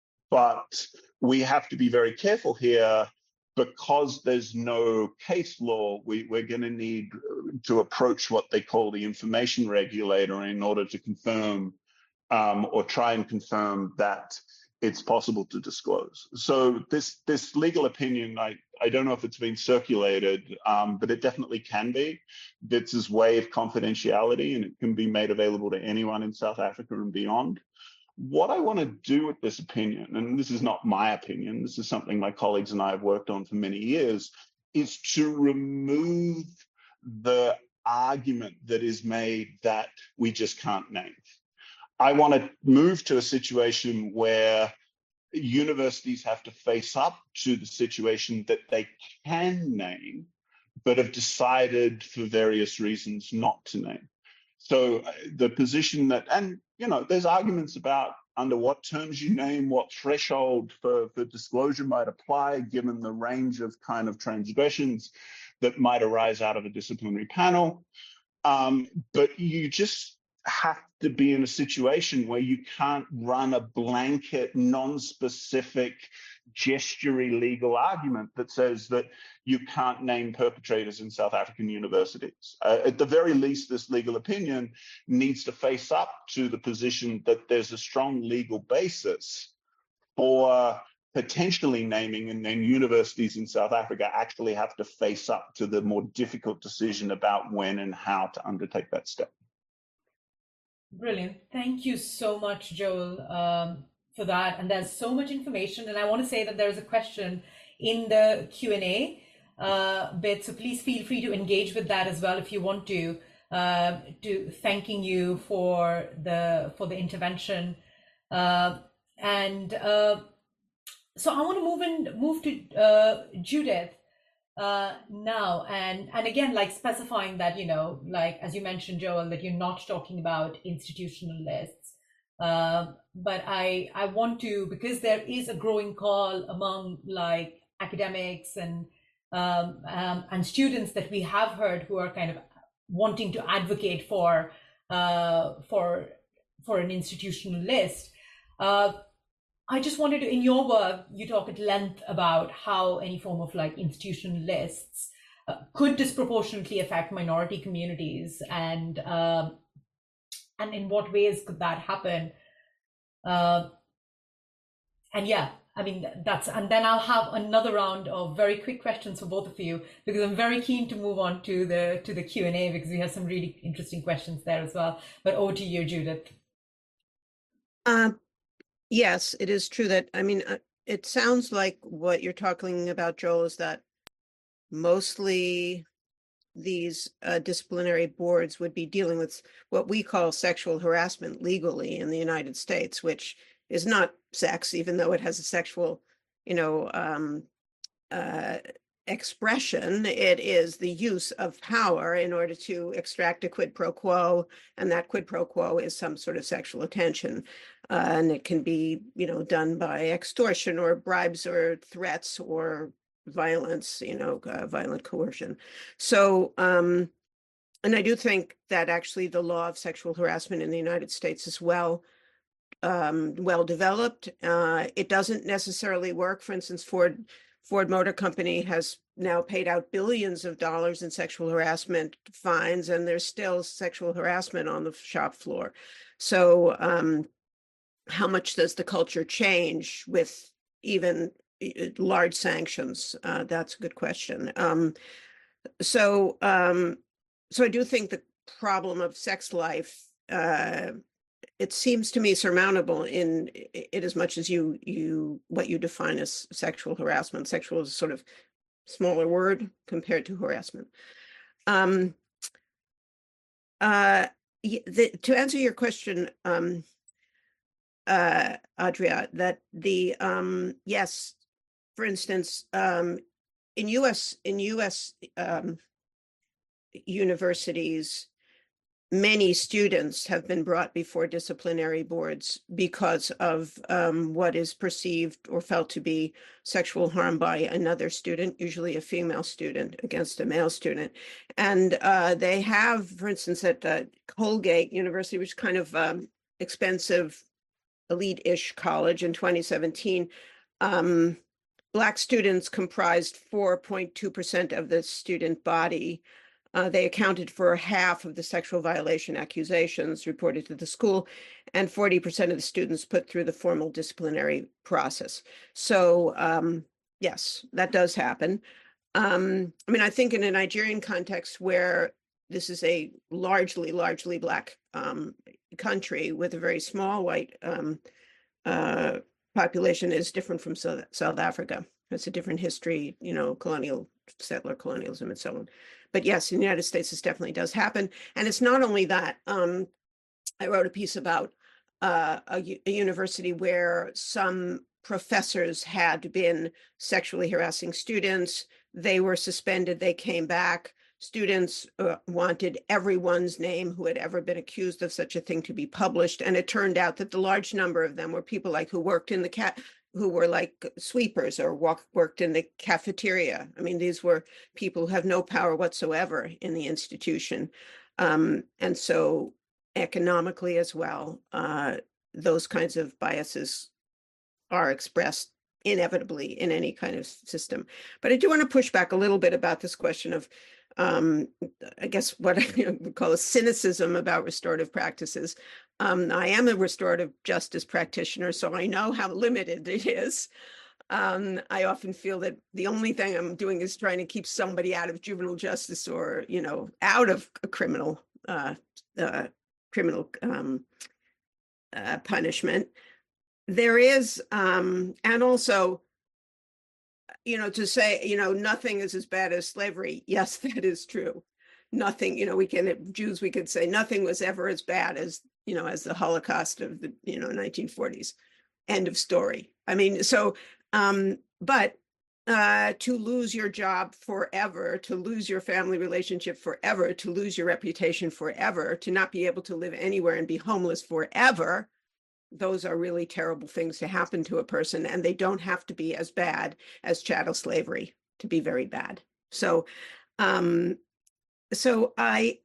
But we have to be very careful here because there's no case law. We, we're going to need to approach what they call the information regulator in order to confirm um, or try and confirm that it's possible to disclose. So this this legal opinion, I, I don't know if it's been circulated, um, but it definitely can be. It's this way of confidentiality, and it can be made available to anyone in South Africa and beyond. What I want to do with this opinion, and this is not my opinion, this is something my colleagues and I have worked on for many years, is to remove the argument that is made that we just can't name. I want to move to a situation where universities have to face up to the situation that they can name, but have decided for various reasons not to name. So the position that, and you know, there's arguments about under what terms you name, what threshold for, for disclosure might apply, given the range of kind of transgressions that might arise out of a disciplinary panel. Um, but you just have to be in a situation where you can't run a blanket, non-specific, gestury legal argument that says that you can't name perpetrators in South African universities. Uh, at the very least, this legal opinion needs to face up to the position that there's a strong legal basis for potentially naming, and then universities in South Africa actually have to face up to the more difficult decision about when and how to undertake that step. Brilliant. Thank you so much, Joel, um, for that. And there's so much information. And I want to say that there's a question in the Q and A uh, bit. So please feel free to engage with that as well if you want to. Uh, to thanking you for the for the intervention. Uh, and uh, so I want to move in, move to uh, Judith. Uh, now, and and again, like specifying that, you know, like as you mentioned, Joel, that you're not talking about institutional lists, uh, but I I want to, because there is a growing call among like academics and um, um, and students that we have heard who are kind of wanting to advocate for uh, for for an institutional list. Uh, I just wanted to, in your work, you talk at length about how any form of like institutional lists uh, could disproportionately affect minority communities, and uh, and in what ways could that happen? Uh, and yeah, I mean, that's, and then I'll have another round of very quick questions for both of you, because I'm very keen to move on to the to the Q and A, because we have some really interesting questions there as well. But over to you, Judith. Um. Yes, it is true that, I mean, uh, it sounds like what you're talking about, Joel, is that mostly these uh, disciplinary boards would be dealing with what we call sexual harassment legally in the United States, which is not sex, even though it has a sexual, you know, um, uh, expression. It is the use of power in order to extract a quid pro quo, and that quid pro quo is some sort of sexual attention. Uh, and it can be, you know, done by extortion or bribes or threats or violence, you know, uh, violent coercion. So, um, and I do think that actually the law of sexual harassment in the United States is well, um, well developed. Uh, it doesn't necessarily work. For instance, Ford Ford Motor Company has now paid out billions of dollars in sexual harassment fines, and there's still sexual harassment on the shop floor. So um, how much does the culture change with even large sanctions? Uh, that's a good question. Um, so, um, so I do think the problem of sex life, uh, it seems to me surmountable in it as much as you you what you define as sexual harassment. Sexual is a sort of smaller word compared to harassment. Um, uh, the, to answer your question, um, uh, Adria, that the um, yes, for instance, um, in U S in U S um, universities, many students have been brought before disciplinary boards because of um, what is perceived or felt to be sexual harm by another student, usually a female student, against a male student. And uh, they have, for instance, at uh, Colgate University, which is kind of um, expensive, elite-ish college in twenty seventeen, um, Black students comprised four point two percent of the student body. Uh, they accounted for half of the sexual violation accusations reported to the school, and forty percent of the students put through the formal disciplinary process. So um, yes, that does happen. Um, I mean, I think in a Nigerian context where this is a largely, largely Black um, country with a very small white um, uh, population is different from South, South Africa. It's a different history, you know, colonial, settler colonialism and so on. But yes, in the United States, this definitely does happen. And it's not only that. Um, I wrote a piece about uh, a, a university where some professors had been sexually harassing students. They were suspended. They came back. Students uh, wanted everyone's name who had ever been accused of such a thing to be published. And it turned out that the large number of them were people like who worked in the cat, who were like sweepers or walk, worked in the cafeteria. I mean, these were people who have no power whatsoever in the institution. Um, and so economically as well, uh, those kinds of biases are expressed inevitably in any kind of system. But I do want to push back a little bit about this question of, um, I guess what I would call a cynicism about restorative practices. Um, I am a restorative justice practitioner, so I know how limited it is. Um, I often feel that the only thing I'm doing is trying to keep somebody out of juvenile justice or, you know, out of a criminal uh, uh, criminal um, uh, punishment. There is, um, and also, you know, to say, you know, nothing is as bad as slavery. Yes, that is true. Nothing, you know, we can, Jews, we could say nothing was ever as bad as, you know, as the Holocaust of the, you know, nineteen forties. End of story. I mean, so, um, but uh, to lose your job forever, to lose your family relationship forever, to lose your reputation forever, to not be able to live anywhere and be homeless forever, those are really terrible things to happen to a person, and they don't have to be as bad as chattel slavery to be very bad. So, um, so I,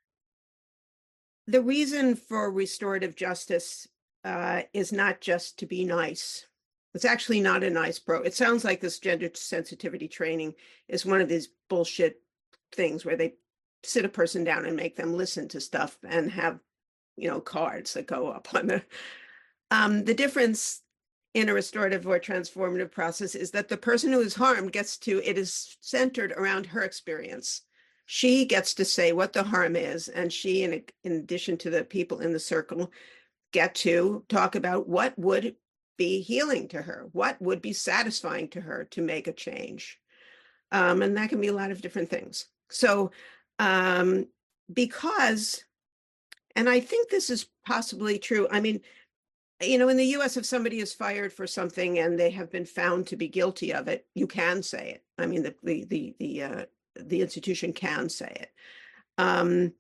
the reason for restorative justice uh, is not just to be nice. It's actually not a nice pro. It sounds like this gender sensitivity training is one of these bullshit things where they sit a person down and make them listen to stuff and have, you know, cards that go up on the. Um, the difference in a restorative or transformative process is that the person who is harmed gets to, it is centered around her experience. She gets to say what the harm is, and she, in, in addition to the people in the circle, get to talk about what would be healing to her, what would be satisfying to her to make a change. Um, and that can be a lot of different things. So um, because, and I think this is possibly true, I mean, you know, in the U S, if somebody is fired for something and they have been found to be guilty of it, you can say it. I mean, the the the the, uh, the institution can say it. Um,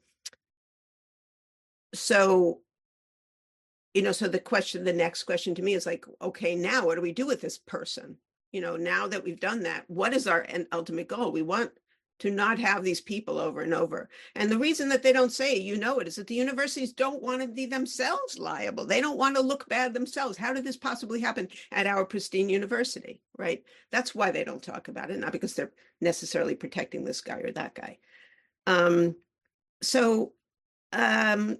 so, you know, so the question, the next question to me is like, okay, now what do we do with this person? You know, now that we've done that, what is our ultimate goal? We want to not have these people over and over. And the reason that they don't say it, you know it, is that the universities don't want to be themselves liable. They don't want to look bad themselves. How did this possibly happen at our pristine university, right? That's why they don't talk about it, not because they're necessarily protecting this guy or that guy. Um, so um,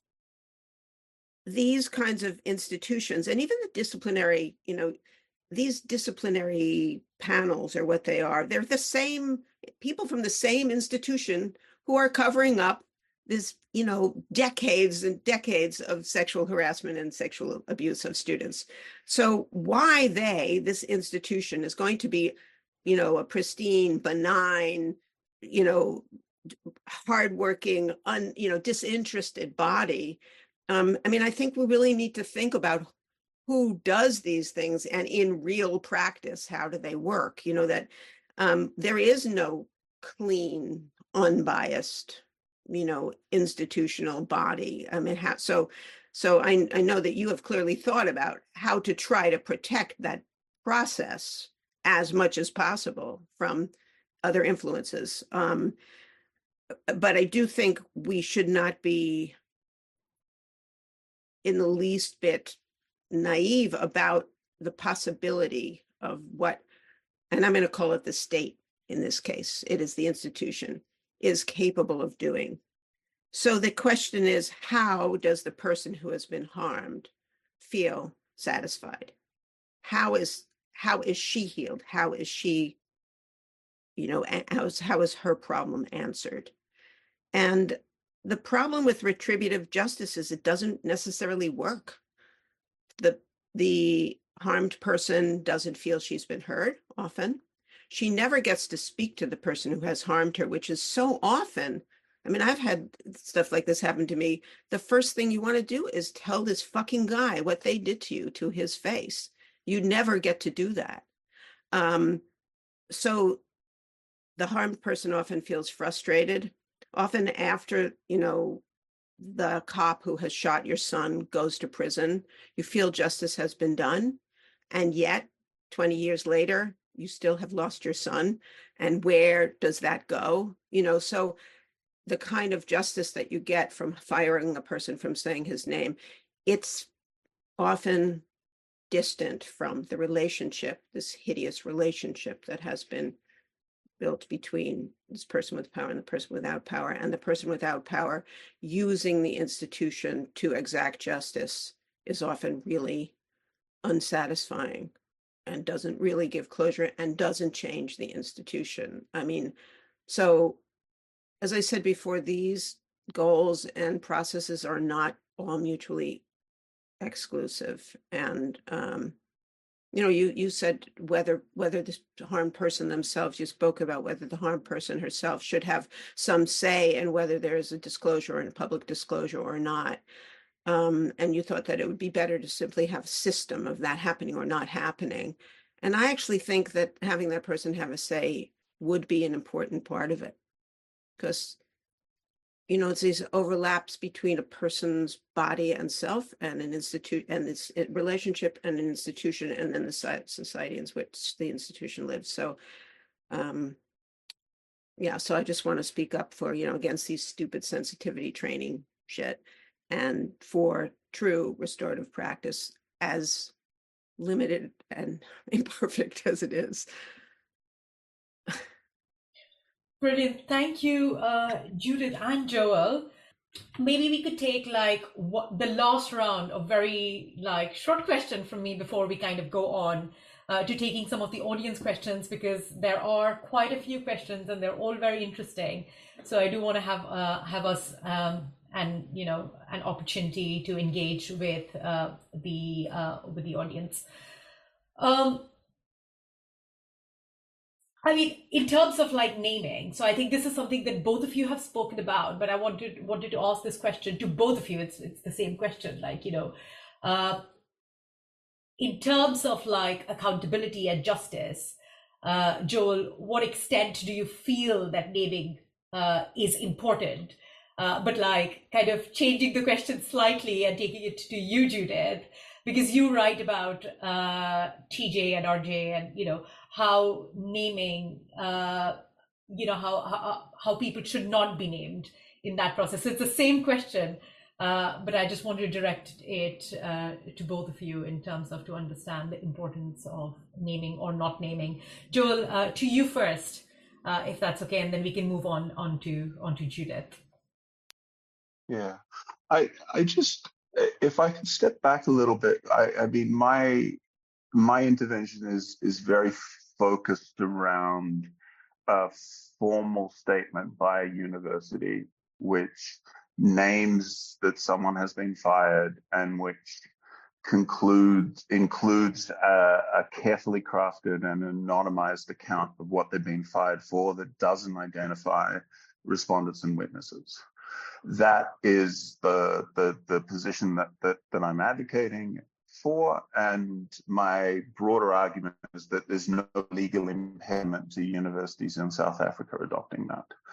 these kinds of institutions, and even the disciplinary, you know, these disciplinary panels are what they are. They're the same people from the same institution who are covering up this, you know, decades and decades of sexual harassment and sexual abuse of students. So why they, this institution, is going to be, you know, a pristine, benign, you know, hardworking, un, you know, disinterested body. Um, I mean, I think we really need to think about who does these things, and in real practice, how do they work? You know, that um, there is no clean, unbiased, you know, institutional body. I mean, how, so, so I, I know that you have clearly thought about how to try to protect that process as much as possible from other influences. Um, but I do think we should not be in the least bit naive about the possibility of what, and I'm going to call it the state in this case, it is the institution, is capable of doing. So the question is, how does the person who has been harmed feel satisfied? How is how is she healed? How is she, you know, how is, how is her problem answered? And the problem with retributive justice is it doesn't necessarily work. The, the harmed person doesn't feel she's been heard often. She never gets to speak to the person who has harmed her, which is so often, I mean, I've had stuff like this happen to me. The first thing you want to do is tell this fucking guy what they did to you to his face. You never get to do that. Um, so the harmed person often feels frustrated. Often after, you know, the cop who has shot your son goes to prison, you feel justice has been done. And yet, twenty years later, you still have lost your son. And where does that go? You know, so the kind of justice that you get from firing a person from saying his name, it's often distant from the relationship, this hideous relationship that has been built between this person with power and the person without power, and the person without power using the institution to exact justice is often really unsatisfying and doesn't really give closure and doesn't change the institution. I mean, so as I said before, these goals and processes are not all mutually exclusive. And, um, you know, you, you said whether, whether the harmed person themselves, you spoke about whether the harmed person herself should have some say in whether there is a disclosure and a public disclosure or not. Um, and you thought that it would be better to simply have a system of that happening or not happening. And I actually think that having that person have a say would be an important part of it. Because, you know, it's these overlaps between a person's body and self and an institute and its relationship and an institution, and then the society in which the institution lives. So, um, yeah, so I just want to speak up for, you know, against these stupid sensitivity training shit and for true restorative practice, as limited and imperfect as it is. Brilliant. Thank you, uh, Judith and Joel. Maybe we could take like what the last round of very like short question from me before we kind of go on uh, to taking some of the audience questions, because there are quite a few questions and they're all very interesting. So I do want to have uh, have us um, and you know an opportunity to engage with uh, the uh, with the audience. Um, I mean, in terms of like naming, so I think this is something that both of you have spoken about, but I wanted wanted to ask this question to both of you. It's it's the same question, like, you know, uh, in terms of like accountability and justice, uh, Joel, what extent do you feel that naming uh, is important? Uh, but like kind of changing the question slightly and taking it to you, Judith, because you write about uh, T J and R J and, you know, how naming, uh, you know, how, how how people should not be named in that process. So it's the same question, uh, but I just wanted to direct it uh, to both of you in terms of to understand the importance of naming or not naming. Joel, uh, to you first, uh, if that's okay, and then we can move on onto onto Judith. Yeah, I I just if I could step back a little bit, I, I mean my my intervention is is very focused around a formal statement by a university which names that someone has been fired and which concludes includes a, a carefully crafted and anonymized account of what they've been fired for that doesn't identify respondents and witnesses. That is the the the position that that that I'm advocating for, and my broader argument is that there's no legal impediment to universities in South Africa adopting that.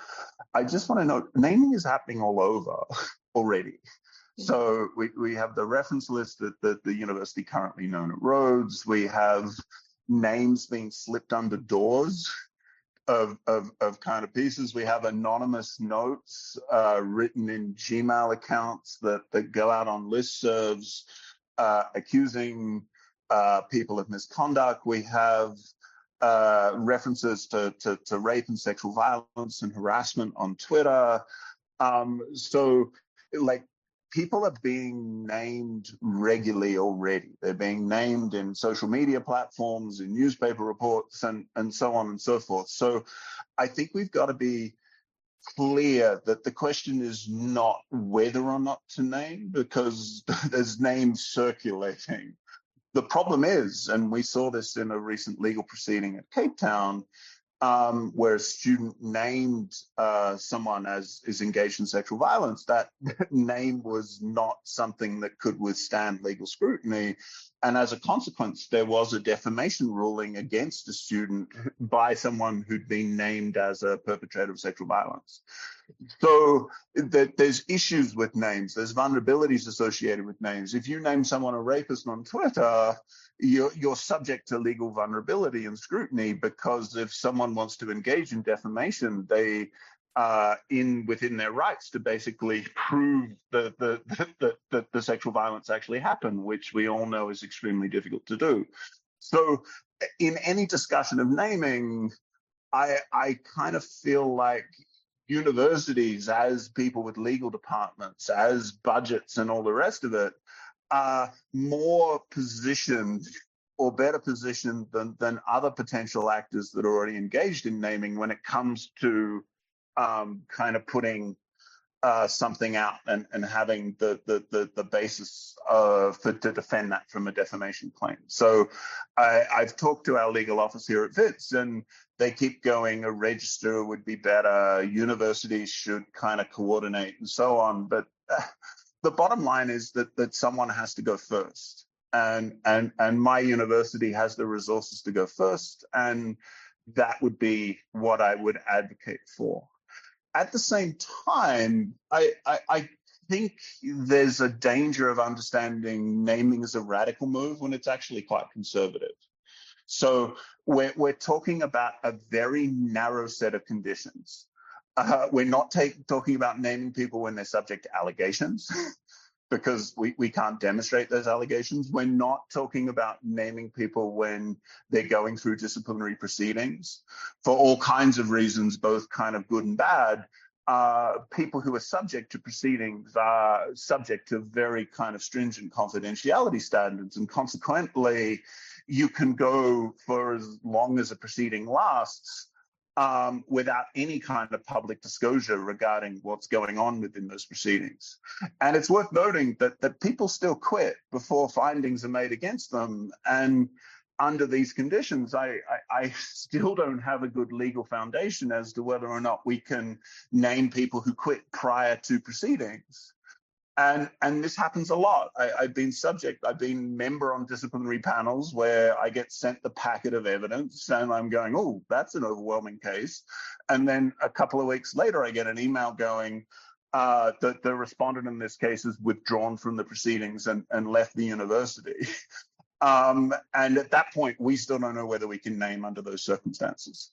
I just want to note, naming is happening all over already. So we, we have the reference list at the, the university currently known at Rhodes. We have names being slipped under doors of, of, of kind of pieces. We have anonymous notes uh, written in Gmail accounts that, that go out on listservs uh, accusing uh, people of misconduct. We have uh, references to, to, to rape and sexual violence and harassment on Twitter. Um, so like, people are being named regularly already. They're being named in social media platforms, in newspaper reports, and, and so on and so forth. So I think we've got to be clear that the question is not whether or not to name, because there's names circulating. The problem is, and we saw this in a recent legal proceeding at Cape Town, Um, where a student named uh, someone as is engaged in sexual violence, that name was not something that could withstand legal scrutiny. And as a consequence, there was a defamation ruling against a student by someone who'd been named as a perpetrator of sexual violence. So th- there's issues with names. There's vulnerabilities associated with names. If you name someone a rapist on Twitter, you're, you're subject to legal vulnerability and scrutiny, because if someone wants to engage in defamation, they are in within their rights to basically prove that the, the, the, the, the sexual violence actually happened, which we all know is extremely difficult to do. So in any discussion of naming, I, I kind of feel like universities, as people with legal departments, as budgets and all the rest of it, are more positioned or better positioned than, than other potential actors that are already engaged in naming when it comes to um, kind of putting uh, something out and, and having the, the, the, the basis uh, for, to defend that from a defamation claim. So I, I've talked to our legal office here at Wits, and they keep going, a register would be better, universities should kind of coordinate and so on. But uh, the bottom line is that that someone has to go first. And, and, and my university has the resources to go first. And that would be what I would advocate for. At the same time, I, I, I think there's a danger of understanding naming as a radical move when it's actually quite conservative. So we're, we're talking about a very narrow set of conditions. Uh, we're not take, talking about naming people when they're subject to allegations, because we, we can't demonstrate those allegations. We're not talking about naming people when they're going through disciplinary proceedings for all kinds of reasons, both kind of good and bad. Uh, people who are subject to proceedings are subject to very kind of stringent confidentiality standards, and consequently, you can go for as long as a proceeding lasts um, without any kind of public disclosure regarding what's going on within those proceedings. And it's worth noting that, that people still quit before findings are made against them. And under these conditions, I, I, I still don't have a good legal foundation as to whether or not we can name people who quit prior to proceedings. And, and this happens a lot. I, I've been subject, I've been member on disciplinary panels where I get sent the packet of evidence and I'm going, oh, that's an overwhelming case. And then a couple of weeks later, I get an email going uh, that the respondent in this case is withdrawn from the proceedings and, and left the university. um, and at that point, we still don't know whether we can name under those circumstances.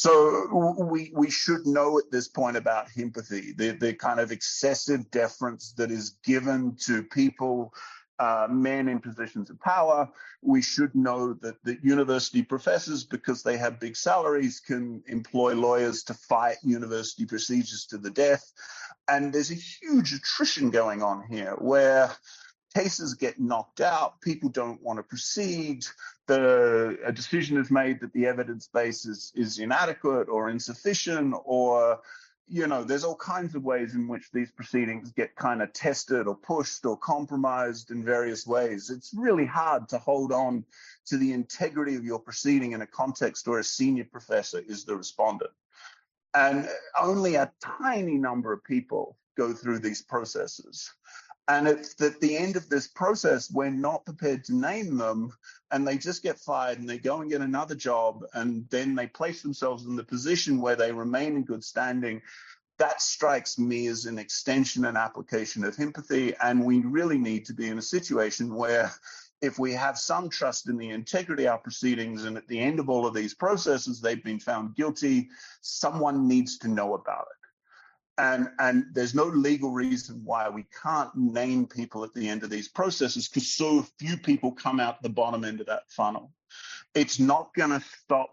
So we we should know at this point about himpathy, the, the kind of excessive deference that is given to people, uh, men in positions of power. We should know that the university professors, because they have big salaries, can employ lawyers to fight university procedures to the death. And there's a huge attrition going on here where cases get knocked out, people don't want to proceed, the a decision is made that the evidence base is, is inadequate or insufficient, or, you know, there's all kinds of ways in which these proceedings get kind of tested or pushed or compromised in various ways. It's really hard to hold on to the integrity of your proceeding in a context where a senior professor is the respondent. And only a tiny number of people go through these processes. And it's at the end of this process, we're not prepared to name them, and they just get fired and they go and get another job, and then they place themselves in the position where they remain in good standing. that strikes me as an extension and application of empathy. And we really need to be in a situation where if we have some trust in the integrity of our proceedings, and at the end of all of these processes, they've been found guilty, someone needs to know about it. And, and there's no legal reason why we can't name people at the end of these processes, because so few people come out the bottom end of that funnel. It's not going to stop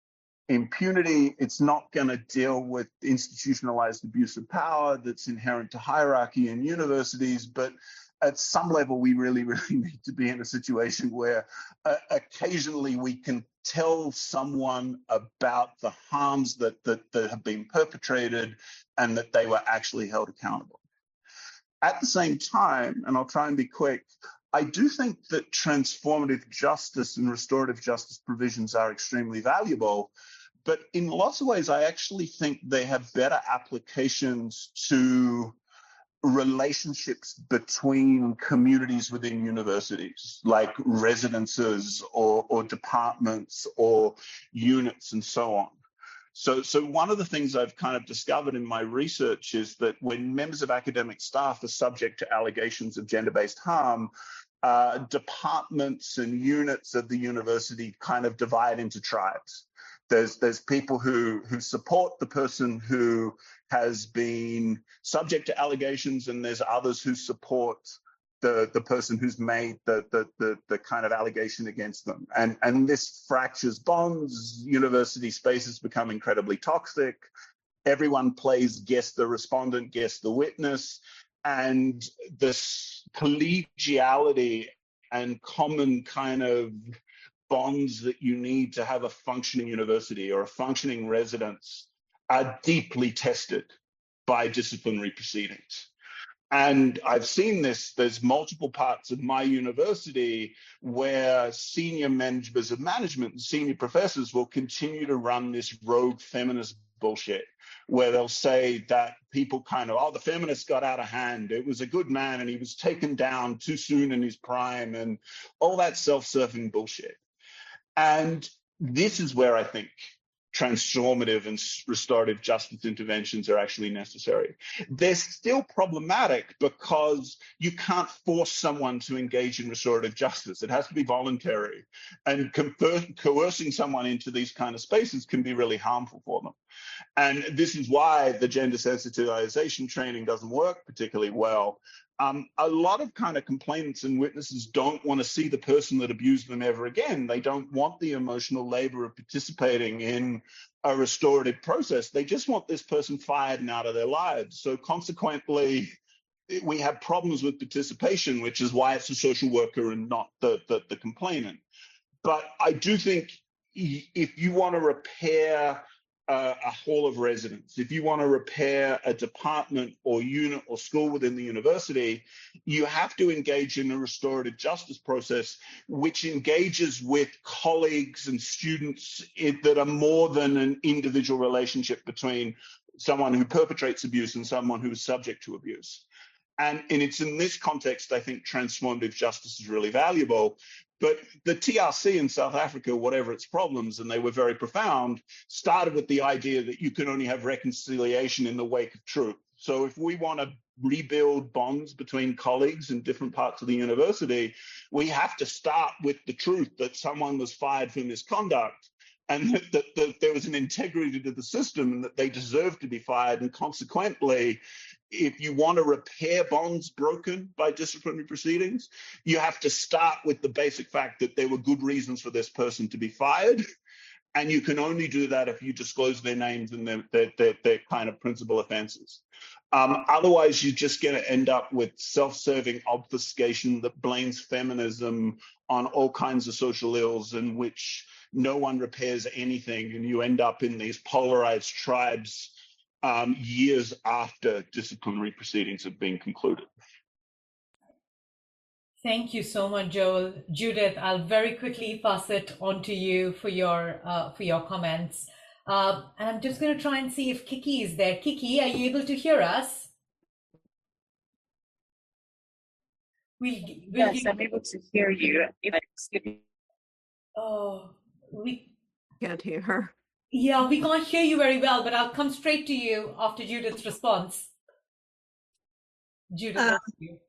impunity. It's not going to deal with institutionalized abuse of power that's inherent to hierarchy in universities, but at some level, we really, really need to be in a situation where uh, occasionally we can tell someone about the harms that, that, that have been perpetrated and that they were actually held accountable. At the same time, and I'll try and be quick, I do think that transformative justice and restorative justice provisions are extremely valuable, but in lots of ways, I actually think they have better applications to relationships between communities within universities, like residences or, or departments or units and so on. So, so one of the things I've kind of discovered in my research is that when members of academic staff are subject to allegations of gender-based harm, uh, departments and units of the university kind of divide into tribes. There's, there's people who, who support the person who has been subject to allegations, and there's others who support the, the person who's made the, the, the, the kind of allegation against them. And, and this fractures bonds. University spaces become incredibly toxic. Everyone plays guess the respondent, guess the witness. And this collegiality and common kind of bonds that you need to have a functioning university or a functioning residence are deeply tested by disciplinary proceedings. And I've seen this, there's multiple parts of my university where senior members of management and senior professors will continue to run this rogue feminist bullshit, where they'll say that people kind of, oh, the feminists got out of hand. It was a good man and he was taken down too soon in his prime, and all that self-serving bullshit. And this is where I think transformative and restorative justice interventions are actually necessary. They're still problematic because you can't force someone to engage in restorative justice. It has to be voluntary. And coercing someone into these kind of spaces can be really harmful for them. And this is why the gender sensitization training doesn't work particularly well. Um, a lot of kind of complainants and witnesses don't want to see the person that abused them ever again. They don't want the emotional labor of participating in a restorative process. They just want this person fired and out of their lives. So consequently, we have problems with participation, which is why it's a social worker and not the, the, the complainant. But I do think if you want to repair Uh, a hall of residence, if you want to repair a department or unit or school within the university, you have to engage in a restorative justice process, which engages with colleagues and students it, that are more than an individual relationship between someone who perpetrates abuse and someone who is subject to abuse. And, and it's in this context, I think transformative justice is really valuable. But the T R C in South Africa, whatever its problems, and they were very profound, started with the idea that you can only have reconciliation in the wake of truth. So if we want to rebuild bonds between colleagues in different parts of the university, we have to start with the truth that someone was fired for misconduct, and that, that, that there was an integrity to the system and that they deserve to be fired. And consequently, if you want to repair bonds broken by disciplinary proceedings, you have to start with the basic fact that there were good reasons for this person to be fired. And you can only do that if you disclose their names and their, their, their, their kind of principal offenses. Um, otherwise, you're just going to end up with self-serving obfuscation that blames feminism on all kinds of social ills in which no one repairs anything, and you end up in these polarized tribes um, years after disciplinary proceedings have been concluded. Thank you so much, Joel. Judith, I'll very quickly pass it on to you for your uh, for your comments. Uh, and I'm just going to try and see if Kiki is there. Kiki, are you able to hear us? We'll, we'll yes, I'm able to hear you. Oh, we can't hear her. Yeah, we can't hear you very well, but I'll come straight to you after Judith's response. Judith, Uh, over to you.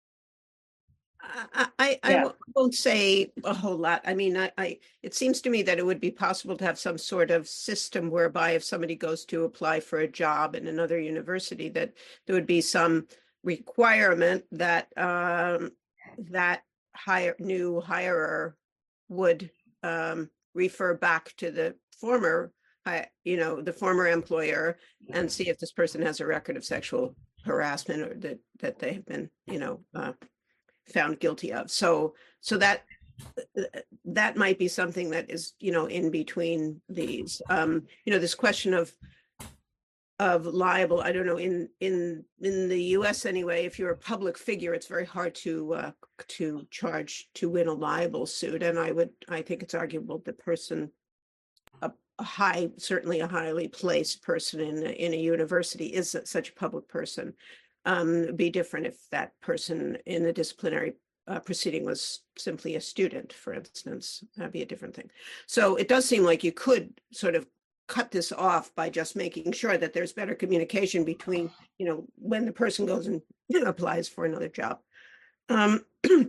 I, I, I Yeah. won't- won't say a whole lot. I mean, I, I, it seems to me that it would be possible to have some sort of system whereby if somebody goes to apply for a job in another university, that there would be some requirement that um, that hire new hirer would um, refer back to the former, hi- you know, the former employer and see if this person has a record of sexual harassment or that that they have been, you know, uh, found guilty of. So, so that that might be something that is, you know, in between these. Um, you know, this question of of liable. I don't know, in in in the U S anyway, if you're a public figure, it's very hard to uh, to charge to win a liable suit. And I would, I think it's arguable the person, a, a high, certainly a highly placed person in in a university is such a public person. Um, it'd be different if that person in the disciplinary uh, proceeding was simply a student, for instance. That'd be a different thing. So it does seem like you could sort of cut this off by just making sure that there's better communication between, you know, when the person goes and applies for another job. Um,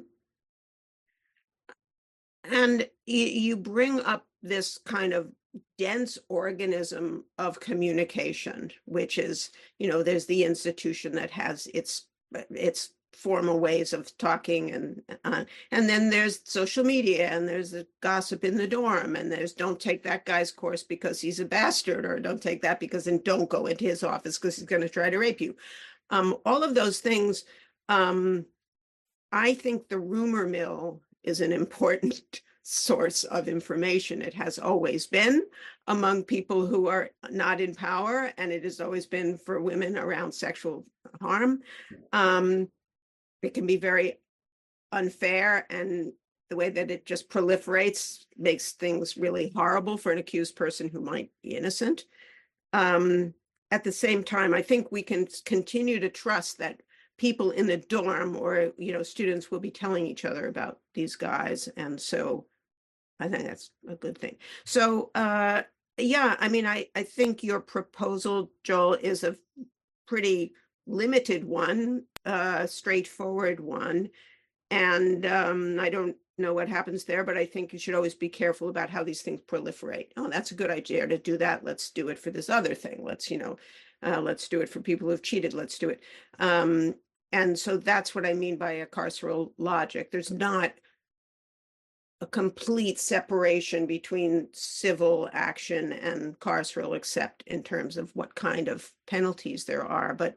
and you, you bring up this kind of dense organism of communication, which is, you know, there's the institution that has its its formal ways of talking, and uh, and then there's social media, and there's the gossip in the dorm, and there's don't take that guy's course because he's a bastard, or don't take that because then don't go into his office because he's going to try to rape you. Um, all of those things. Um, I think the rumor mill is an important source of information. It has always been among people who are not in power, and it has always been for women around sexual harm. Um, it can be very unfair, and the way that it just proliferates makes things really horrible for an accused person who might be innocent. Um, at the same time, I think we can continue to trust that people in the dorm or, you know, students will be telling each other about these guys. And so I think that's a good thing. So, uh, yeah, I mean, I, I think your proposal, Joel, is a pretty limited one, uh, straightforward one. And um, I don't know what happens there, but I think you should always be careful about how these things proliferate. Oh, that's a good idea to do that. Let's do it for this other thing. Let's, you know, uh, let's do it for people who've cheated. Let's do it. Um, and so that's what I mean by a carceral logic. There's not a complete separation between civil action and carceral, except in terms of what kind of penalties there are. But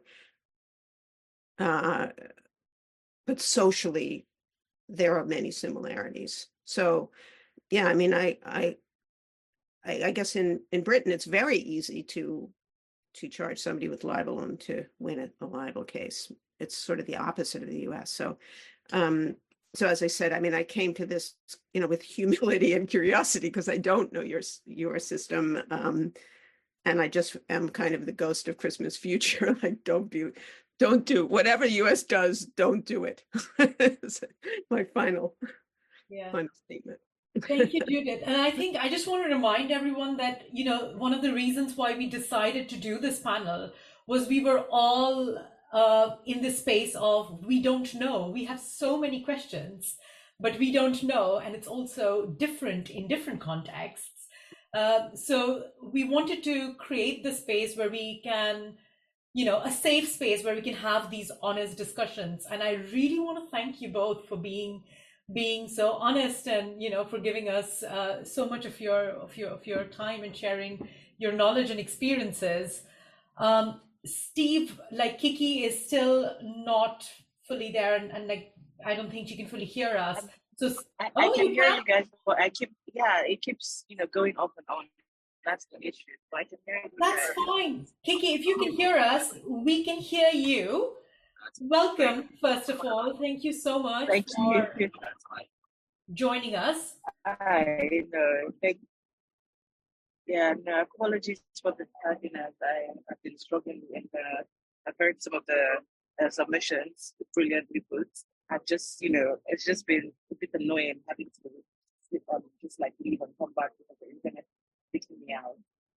uh, but socially, there are many similarities. So, yeah, I mean, I, I, I, I guess in in Britain it's very easy to to charge somebody with libel and to win a, a libel case. It's sort of the opposite of the U S. So, um, so as I said, I mean, I came to this, you know, with humility and curiosity because I don't know your your system, um, and I just am kind of the ghost of Christmas future. Like, don't do, don't do whatever the U S does. Don't do it. My final. Yeah. Final statement. Thank you, Judith. And I think I just want to remind everyone that, you know, one of the reasons why we decided to do this panel was we were all uh, in this space of we don't know. We have so many questions, but we don't know. And it's also different in different contexts. Uh, so we wanted to create the space where we can, you know, a safe space where we can have these honest discussions. And I really want to thank you both for being being so honest and, you know, for giving us uh, so much of your of your of your time and sharing your knowledge and experiences. Um, Steve, like Kiki is still not fully there, and, and like I don't think she can fully hear us. So I, oh, I can you hear can? you guys, but I keep yeah, it keeps you know going off and on. That's the issue. So I can hear you. That's fine. Kiki, if you can hear us, we can hear you. Welcome, first of all. Thank you so much Thank for you. joining us. I know. Thank Yeah, no, apologies for the tardiness. I have been struggling and uh, I've heard some of the uh, submissions brilliantly put. I've just, you know, it's just been a bit annoying having to um, just like leave and come back because the internet is kicking me out.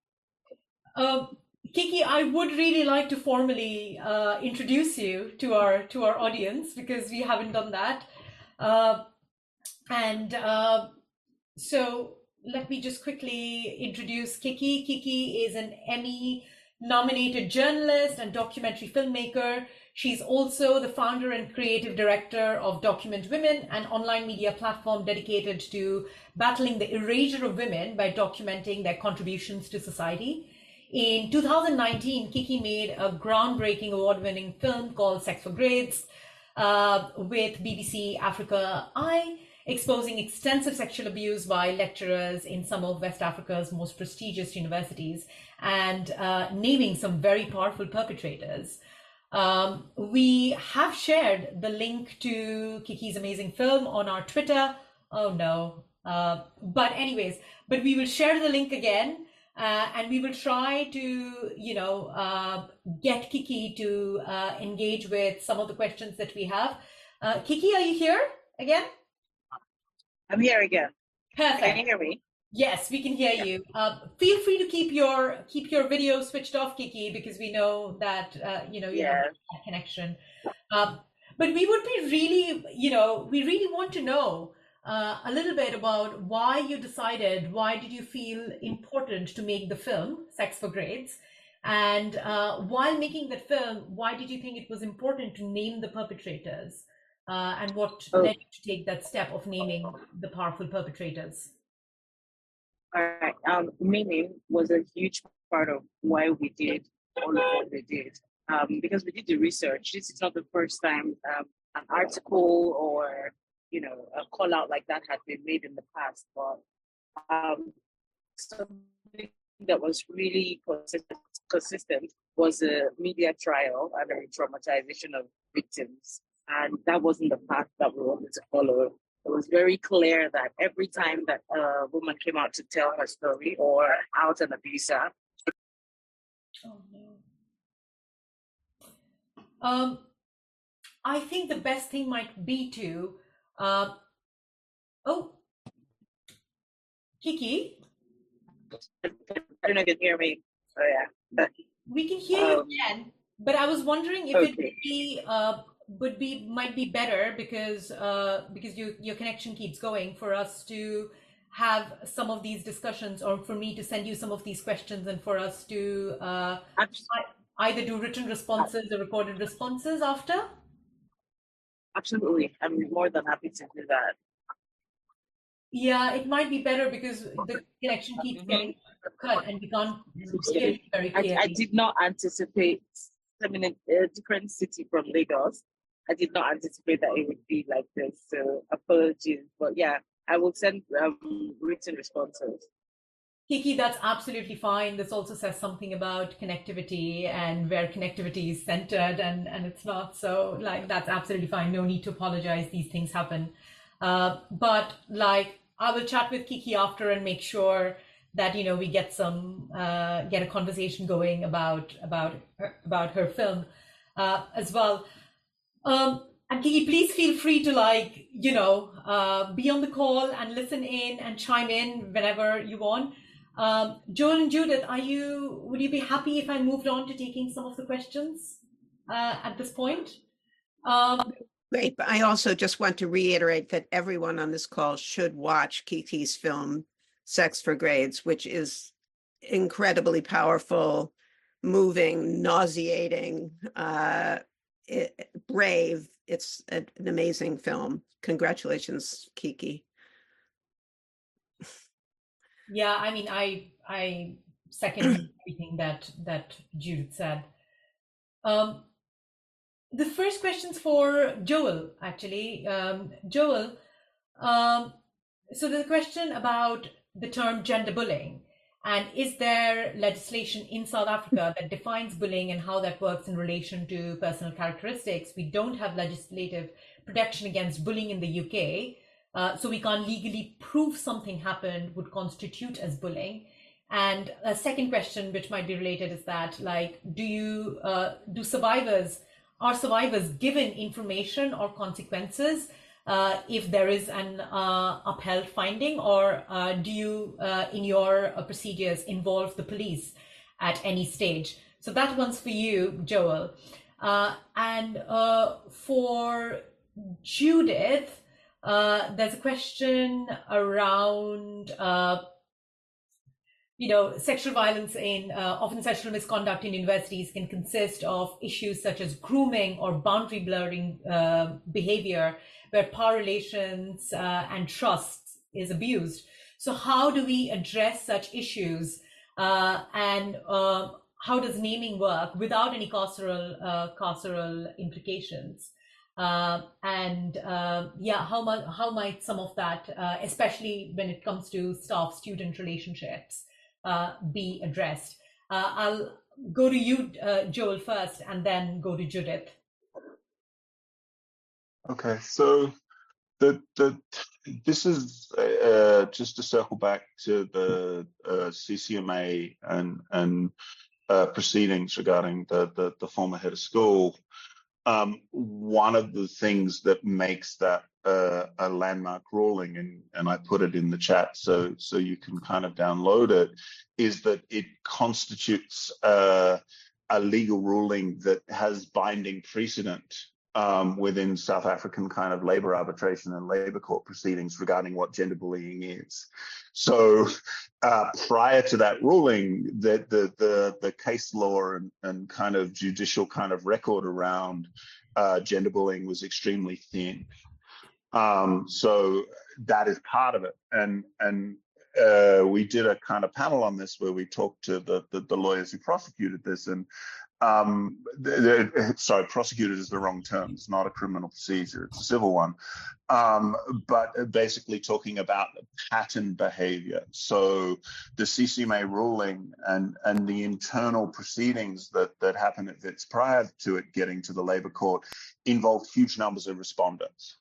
Um, Kiki, I would really like to formally uh, introduce you to our to our audience because we haven't done that. Uh, and uh, so let me just quickly introduce Kiki. Kiki is an Emmy-nominated journalist and documentary filmmaker. She's also the founder and creative director of Document Women, an online media platform dedicated to battling the erasure of women by documenting their contributions to society. In two thousand nineteen, Kiki made a groundbreaking award-winning film called Sex for Grades uh, with B B C Africa Eye, exposing extensive sexual abuse by lecturers in some of West Africa's most prestigious universities and uh, naming some very powerful perpetrators. Um, we have shared the link to Kiki's amazing film on our Twitter. Oh no. Uh, but anyways, but we will share the link again. Uh, and we will try to, you know, uh, get Kiki to uh, engage with some of the questions that we have. Uh, Kiki, are you here again? I'm here again. Perfect. Can you hear me? Yes, we can hear yeah. you. Uh, feel free to keep your keep your video switched off, Kiki, because we know that uh, you know you yeah. have that connection. Um, but we would be really, you know, we really want to know. Uh, a little bit about why you decided, why did you feel important to make the film, Sex for Grades? And uh, while making that film, why did you think it was important to name the perpetrators? Uh, and what oh. led you to take that step of naming the powerful perpetrators? All right. Um, naming was a huge part of why we did all of what we did. Um, because we did the research. This is not the first time um, an article or you know, a call out like that had been made in the past, but um, something that was really consistent, consistent was a media trial and a traumatization of victims. And that wasn't the path that we wanted to follow. It was very clear that every time that a woman came out to tell her story or out an abuser. Oh, no. Um, I think the best thing might be to Uh, oh, Kiki? I don't know if you can hear me. Oh, yeah. We can hear um, you again, but I was wondering if okay. it would be, uh, would be, might be better because, uh, because you, your connection keeps going for us to have some of these discussions or for me to send you some of these questions and for us to uh, either do written responses or recorded responses after. Absolutely. I'm more than happy to do that. Yeah, it might be better because the connection keeps getting cut and we can't hear you very clearly. I, I did not anticipate, I'm in a, a different city from Lagos. I did not anticipate that it would be like this. So apologies. But yeah, I will send um, written responses. Kiki, that's absolutely fine. This also says something about connectivity and where connectivity is centered and, and it's not. So like, that's absolutely fine. No need to apologize. These things happen. Uh, but like, I will chat with Kiki after and make sure that, you know, we get some, uh, get a conversation going about, about, her, about her film uh, as well. Um, and Kiki, please feel free to like, you know, uh, be on the call and listen in and chime in whenever you want. Um, Joel and Judith, are you, would you be happy if I moved on to taking some of the questions uh, at this point? Um, Great, but I also just want to reiterate that everyone on this call should watch Kiki's film, Sex for Grades, which is incredibly powerful, moving, nauseating, uh, it, brave. It's a, an amazing film. Congratulations, Kiki. Yeah, I mean, I I second everything that that Judith said. Um, the first question's for Joel, actually. Um, Joel, um, so the question about the term gender bullying, and is there legislation in South Africa that defines bullying and how that works in relation to personal characteristics? We don't have legislative protection against bullying in the U K. Uh, so we can't legally prove something happened would constitute as bullying. And a second question, which might be related, is that like, do you, uh, do survivors, are survivors given information or consequences uh, if there is an uh, upheld finding, or uh, do you, uh, in your uh, procedures, involve the police? at any stage. So that one's for you, Joel. Uh, and uh, for Judith, uh, there's a question around, uh, you know, sexual violence in, uh, often sexual misconduct in universities can consist of issues such as grooming or boundary blurring uh, behavior, where power relations uh, and trust is abused. So how do we address such issues, uh, and uh, how does naming work without any carceral uh, carceral implications? Uh, and uh, yeah, how much how might some of that, uh, especially when it comes to staff-student relationships, uh, be addressed? Uh, I'll go to you, uh, Joel, first, and then go to Judith. Okay, so the the this is uh, just to circle back to the uh, C C M A and and uh, proceedings regarding the, the the former head of school. Um, one of the things that makes that uh, a landmark ruling, and, and I put it in the chat so so you can kind of download it, is that it constitutes uh, a legal ruling that has binding precedent um, within South African kind of labor arbitration and labor court proceedings regarding what gender bullying is. So uh, prior to that ruling, the the the, the case law and, and kind of judicial kind of record around uh, gender bullying was extremely thin. Um, so that is part of it. And and uh, we did a kind of panel on this where we talked to the the, the lawyers who prosecuted this, and um, the, the, sorry, prosecuted is the wrong term. It's not a criminal procedure; it's a civil one. Um, but basically talking about pattern behavior. So the C C M A ruling and and the internal proceedings that that happen at Wits prior to it getting to the labor court involved huge numbers of respondents.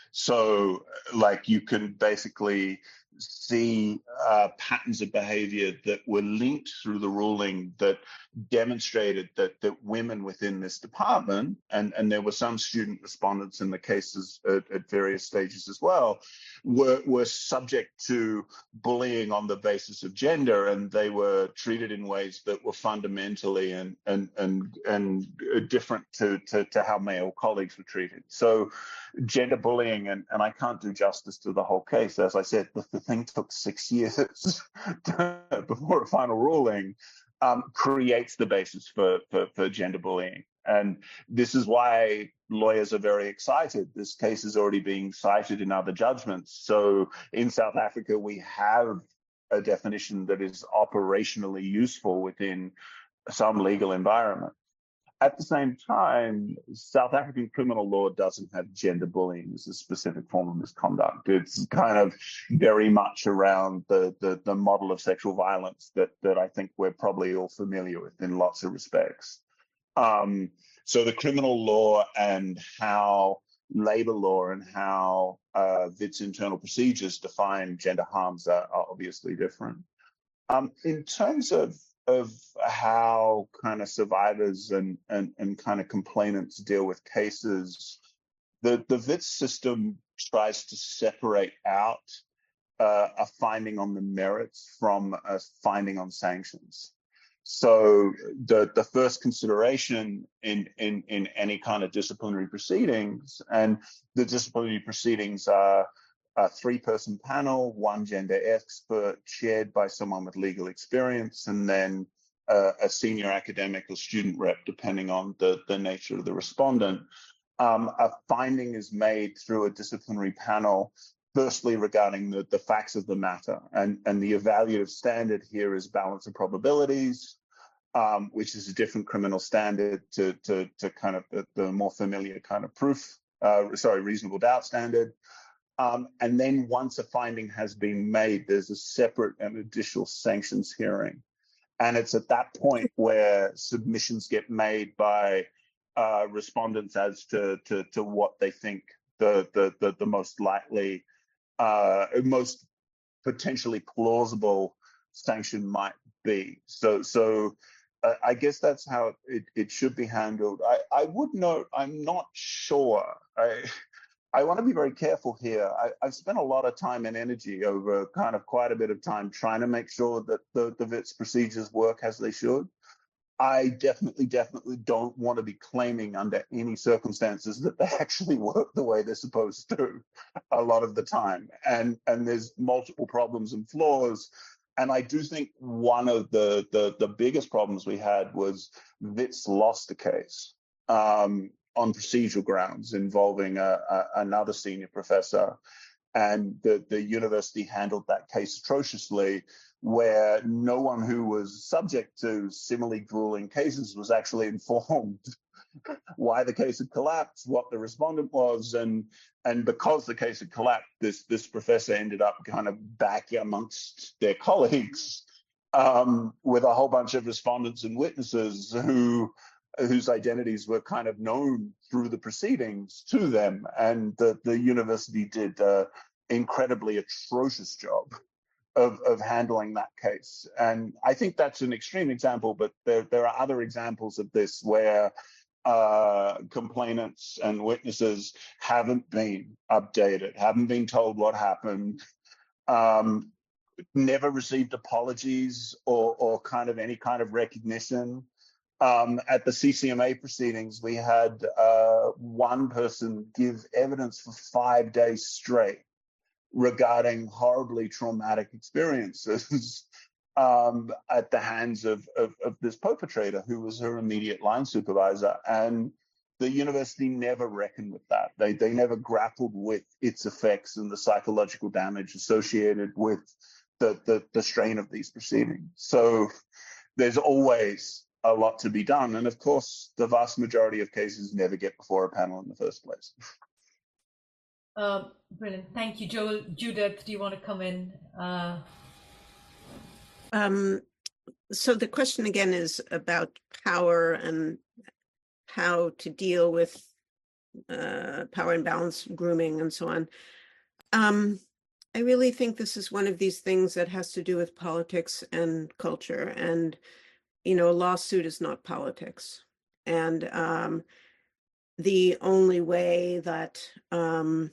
So, like, you can basically see uh, patterns of behavior that were linked through the ruling that demonstrated that that women within this department, and, and there were some student respondents in the cases at, at various stages as well, were, were subject to bullying on the basis of gender, and they were treated in ways that were fundamentally and and and, and different to, to, to how male colleagues were treated. So gender bullying, and, and I can't do justice to the whole case. As I said, the, the thing took six years to, before a final ruling, um, creates the basis for, for, for gender bullying. And this is why lawyers are very excited. This case is already being cited in other judgments. So in South Africa, we have a definition that is operationally useful within some legal environment. At the same time, South African criminal law doesn't have gender bullying as a specific form of misconduct. It's kind of very much around the, the, the model of sexual violence that, that I think we're probably all familiar with in lots of respects. Um, so the criminal law and how labor law and how uh, Wits internal procedures define gender harms are, are obviously different. Um, in terms of of how kind of survivors and, and, and kind of complainants deal with cases, the, the Wits system tries to separate out uh, a finding on the merits from a finding on sanctions. So the, the first consideration in, in, in any kind of disciplinary proceedings, and the disciplinary proceedings are a three-person panel, one gender expert chaired by someone with legal experience, and then uh, a senior academic or student rep, depending on the, the nature of the respondent. Um, a finding is made through a disciplinary panel, firstly regarding the, the facts of the matter. And, and the evaluative standard here is balance of probabilities, um, which is a different criminal standard to, to, to kind of the, the more familiar kind of proof, uh, sorry, reasonable doubt standard. Um, and then once a finding has been made, there's a separate and additional sanctions hearing. And it's at that point where submissions get made by uh, respondents as to, to, to what they think the, the, the, the most likely, uh, most potentially plausible sanction might be. So, so uh, I guess that's how it, it should be handled. I, I would note, I'm not sure. I, I want to be very careful here. I, I've spent a lot of time and energy over kind of quite a bit of time trying to make sure that the, the V I T's procedures work as they should. I definitely, definitely don't want to be claiming under any circumstances that they actually work the way they're supposed to a lot of the time. And, and there's multiple problems and flaws. And I do think one of the, the, the biggest problems we had was V I T's lost a case um, on procedural grounds involving a, a, another senior professor. And the, the university handled that case atrociously, where no one who was subject to similarly grueling cases was actually informed why the case had collapsed, what the respondent was, and and because the case had collapsed, this this professor ended up kind of back amongst their colleagues um, with a whole bunch of respondents and witnesses who whose identities were kind of known through the proceedings to them, and the the university did an incredibly atrocious job Of, of handling that case. And I think that's an extreme example, but there, there are other examples of this where uh, complainants and witnesses haven't been updated, haven't been told what happened, um, never received apologies or, or kind of any kind of recognition. Um, at the C C M A proceedings, we had uh, one person give evidence for five days straight regarding horribly traumatic experiences um, at the hands of, of, of this perpetrator who was her immediate line supervisor. And the university never reckoned with that. They, they never grappled with its effects and the psychological damage associated with the, the, the strain of these proceedings. So there's always a lot to be done. And of course, the vast majority of cases never get before a panel in the first place. Uh, brilliant. Thank you, Joel. Judith, do you want to come in? Uh... Um, so the question again is about power and how to deal with uh, power imbalance, grooming, and so on. Um, I really think this is one of these things that has to do with politics and culture. And, you know, a lawsuit is not politics. And um, the only way that um,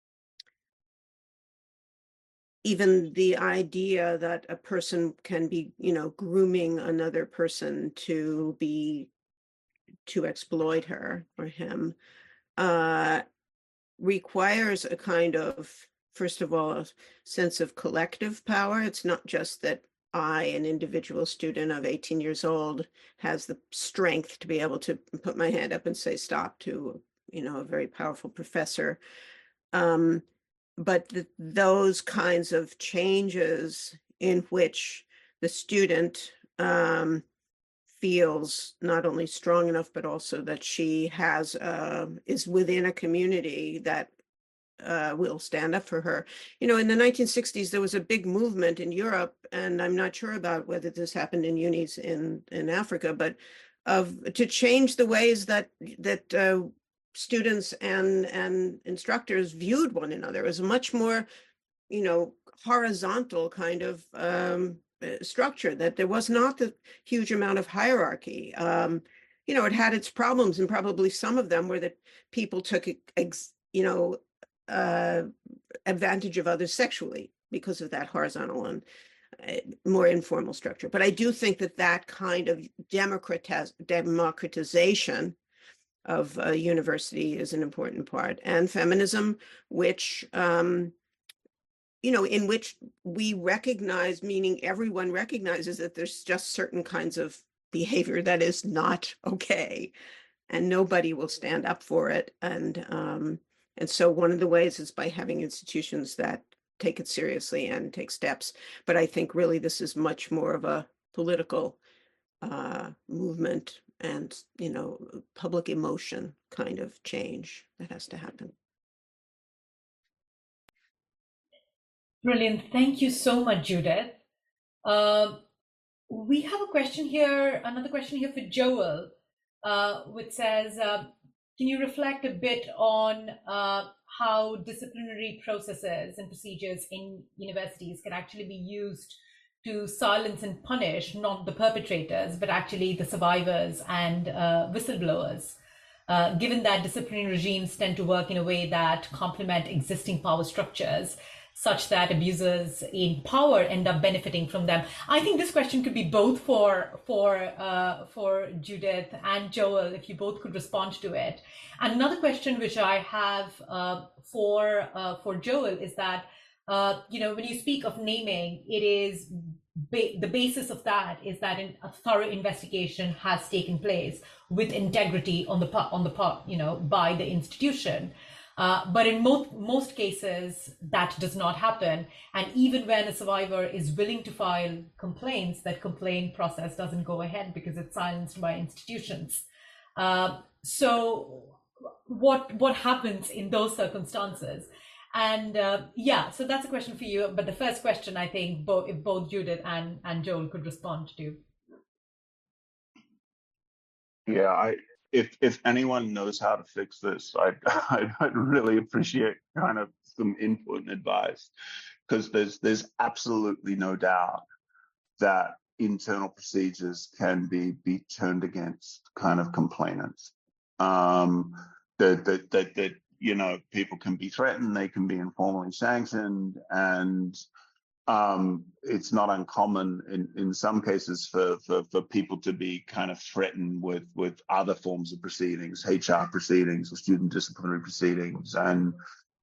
even the idea that a person can be, you know, grooming another person to be, to exploit her or him, uh, requires a kind of, first of all, a sense of collective power. It's not just that I, an individual student of eighteen years old, has the strength to be able to put my hand up and say stop to, you know, a very powerful professor. Um, But the, those kinds of changes in which the student um, feels not only strong enough, but also that she has uh, is within a community that uh, will stand up for her. You know, in the nineteen sixties, there was a big movement in Europe, and I'm not sure about whether this happened in unis in in Africa, but of to change the ways that that. Uh, students and and instructors viewed one another as a much more, you know, horizontal kind of um, structure, that there was not a huge amount of hierarchy. Um, you know, it had its problems, and probably some of them were that people took, ex, you know, uh, advantage of others sexually because of that horizontal and uh, more informal structure. But I do think that that kind of democratiz democratization of a university is an important part, and feminism, which, um, you know, in which we recognize, meaning everyone recognizes that there's just certain kinds of behavior that is not okay, and nobody will stand up for it. And um, and so one of the ways is by having institutions that take it seriously and take steps. But I think really this is much more of a political uh, movement and, you know, public emotion kind of change that has to happen. Brilliant. Thank you so much, Judith. Uh, we have a question here, another question here for Joel, uh, which says, uh, can you reflect a bit on uh, how disciplinary processes and procedures in universities can actually be used to silence and punish not the perpetrators, but actually the survivors and uh, whistleblowers? uh, given that disciplinary regimes tend to work in a way that complement existing power structures, such that abusers in power end up benefiting from them. I think this question could be both for for uh, for Judith and Joel, if you both could respond to it. And another question which I have uh, for uh, for Joel is that uh, you know, when you speak of naming, it is ba- the basis of that is that in, a thorough investigation has taken place with integrity on the part on the part you know by the institution. Uh, but in most, most cases, that does not happen. And even when a survivor is willing to file complaints, that complaint process doesn't go ahead because it's silenced by institutions. Uh, so what what happens in those circumstances? And uh, yeah, so that's a question for you. But the first question, I think, both, if both Judith and, and Joel could respond to. Yeah, I if if anyone knows how to fix this, I'd I'd, I'd really appreciate kind of some input and advice, because there's there's absolutely no doubt that internal procedures can be be turned against kind of complainants. Um, that that that that you know, people can be threatened, they can be informally sanctioned, and Um, it's not uncommon in, in some cases for, for, for people to be kind of threatened with, with other forms of proceedings, H R proceedings or student disciplinary proceedings. And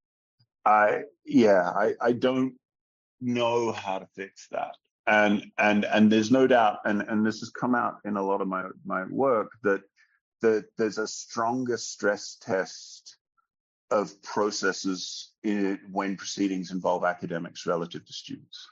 I, yeah, I, I don't know how to fix that. And, and, and there's no doubt, and, and this has come out in a lot of my, my work, that, that there's a stronger stress test of processes in, when proceedings involve academics relative to students.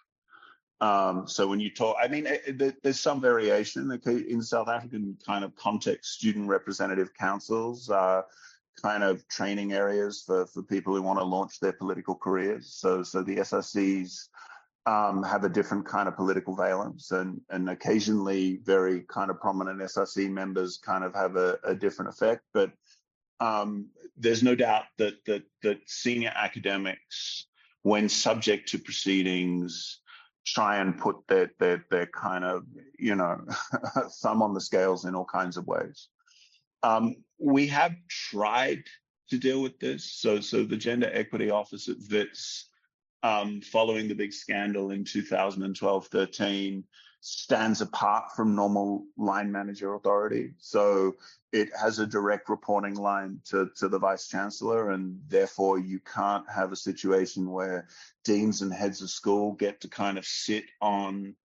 Um, so when you talk, I mean, it, it, there's some variation in South African kind of context. Student representative councils are kind of training areas for, for people who want to launch their political careers. So, so the S R Cs um, have a different kind of political valence, and, and occasionally very kind of prominent S R C members kind of have a, a different effect. But Um, there's no doubt that, that that senior academics, when subject to proceedings, try and put their their their kind of, you know, thumb on the scales in all kinds of ways. Um, we have tried to deal with this. So so the Gender Equity Office at Wits, um, following the big scandal in two thousand twelve thirteen, stands apart from normal line manager authority. So it has a direct reporting line to, to the Vice Chancellor, and therefore you can't have a situation where deans and heads of school get to kind of sit on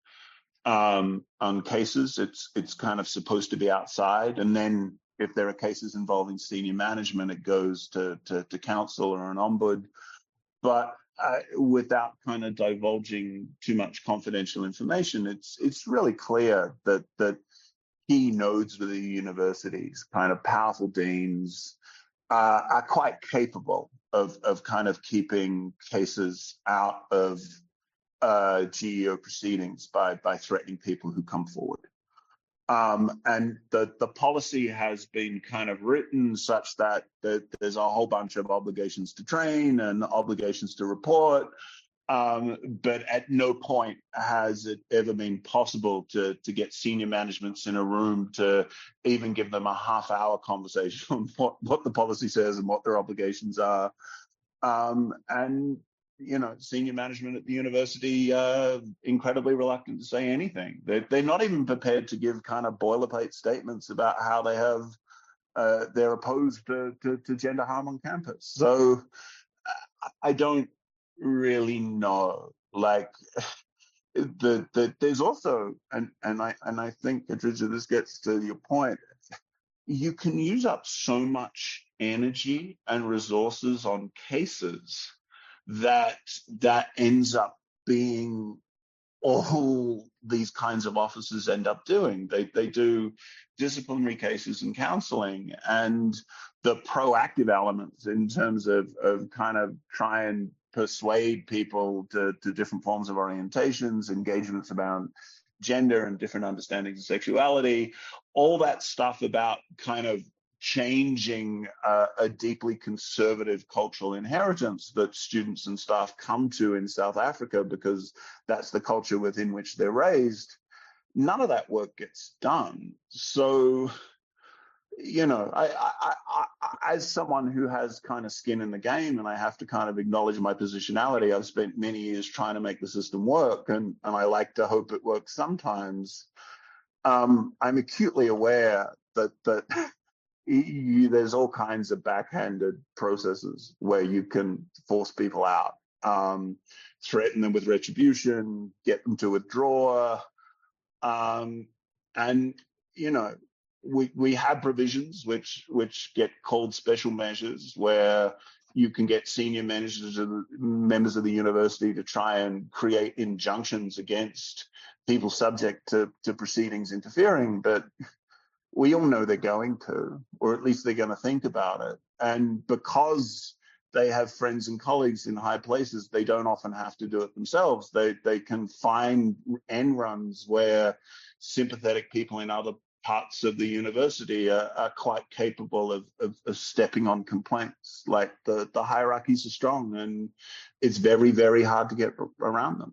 um, on cases. It's it's kind of supposed to be outside, and then if there are cases involving senior management, it goes to to, to council or an ombud. But uh, without kind of divulging too much confidential information, it's it's really clear that that key nodes within the universities, kind of powerful deans, uh, are quite capable of of kind of keeping cases out of uh, G E O proceedings by by threatening people who come forward. Um, and the, the policy has been kind of written such that, that there's a whole bunch of obligations to train and obligations to report, um, but at no point has it ever been possible to, to get senior managements in a room to even give them a half hour conversation on what, what the policy says and what their obligations are. Um, and you know, senior management at the university uh, incredibly reluctant to say anything. They're, they're not even prepared to give kind of boilerplate statements about how they have, uh, they're opposed to, to, to gender harm on campus. So I don't really know. Like, the, the there's also, and and I and I think, Adrija, this gets to your point. You can use up so much energy and resources on cases that that ends up being all these kinds of officers end up doing. They they do disciplinary cases and counseling, and the proactive elements in terms of of kind of try and persuade people to, to different forms of orientations, engagements about gender and different understandings of sexuality, all that stuff about kind of changing uh, a deeply conservative cultural inheritance that students and staff come to in South Africa because that's the culture within which they're raised. None of that work gets done. So you know, I, I, I, I, as someone who has kind of skin in the game, and I have to kind of acknowledge my positionality, I've spent many years trying to make the system work, and, and I like to hope it works sometimes. Um, I'm acutely aware that that you, there's all kinds of backhanded processes where you can force people out, um, threaten them with retribution, get them to withdraw, um, and you know. We, we have provisions which which get called special measures where you can get senior managers of the, members of the university to try and create injunctions against people subject to, to proceedings interfering, but we all know they're going to, or at least they're going to think about it. And because they have friends and colleagues in high places, they don't often have to do it themselves. They they can find end runs where sympathetic people in other parts of the university are, are quite capable of, of, of stepping on complaints. Like the, the hierarchies are strong, and it's very, very hard to get around them.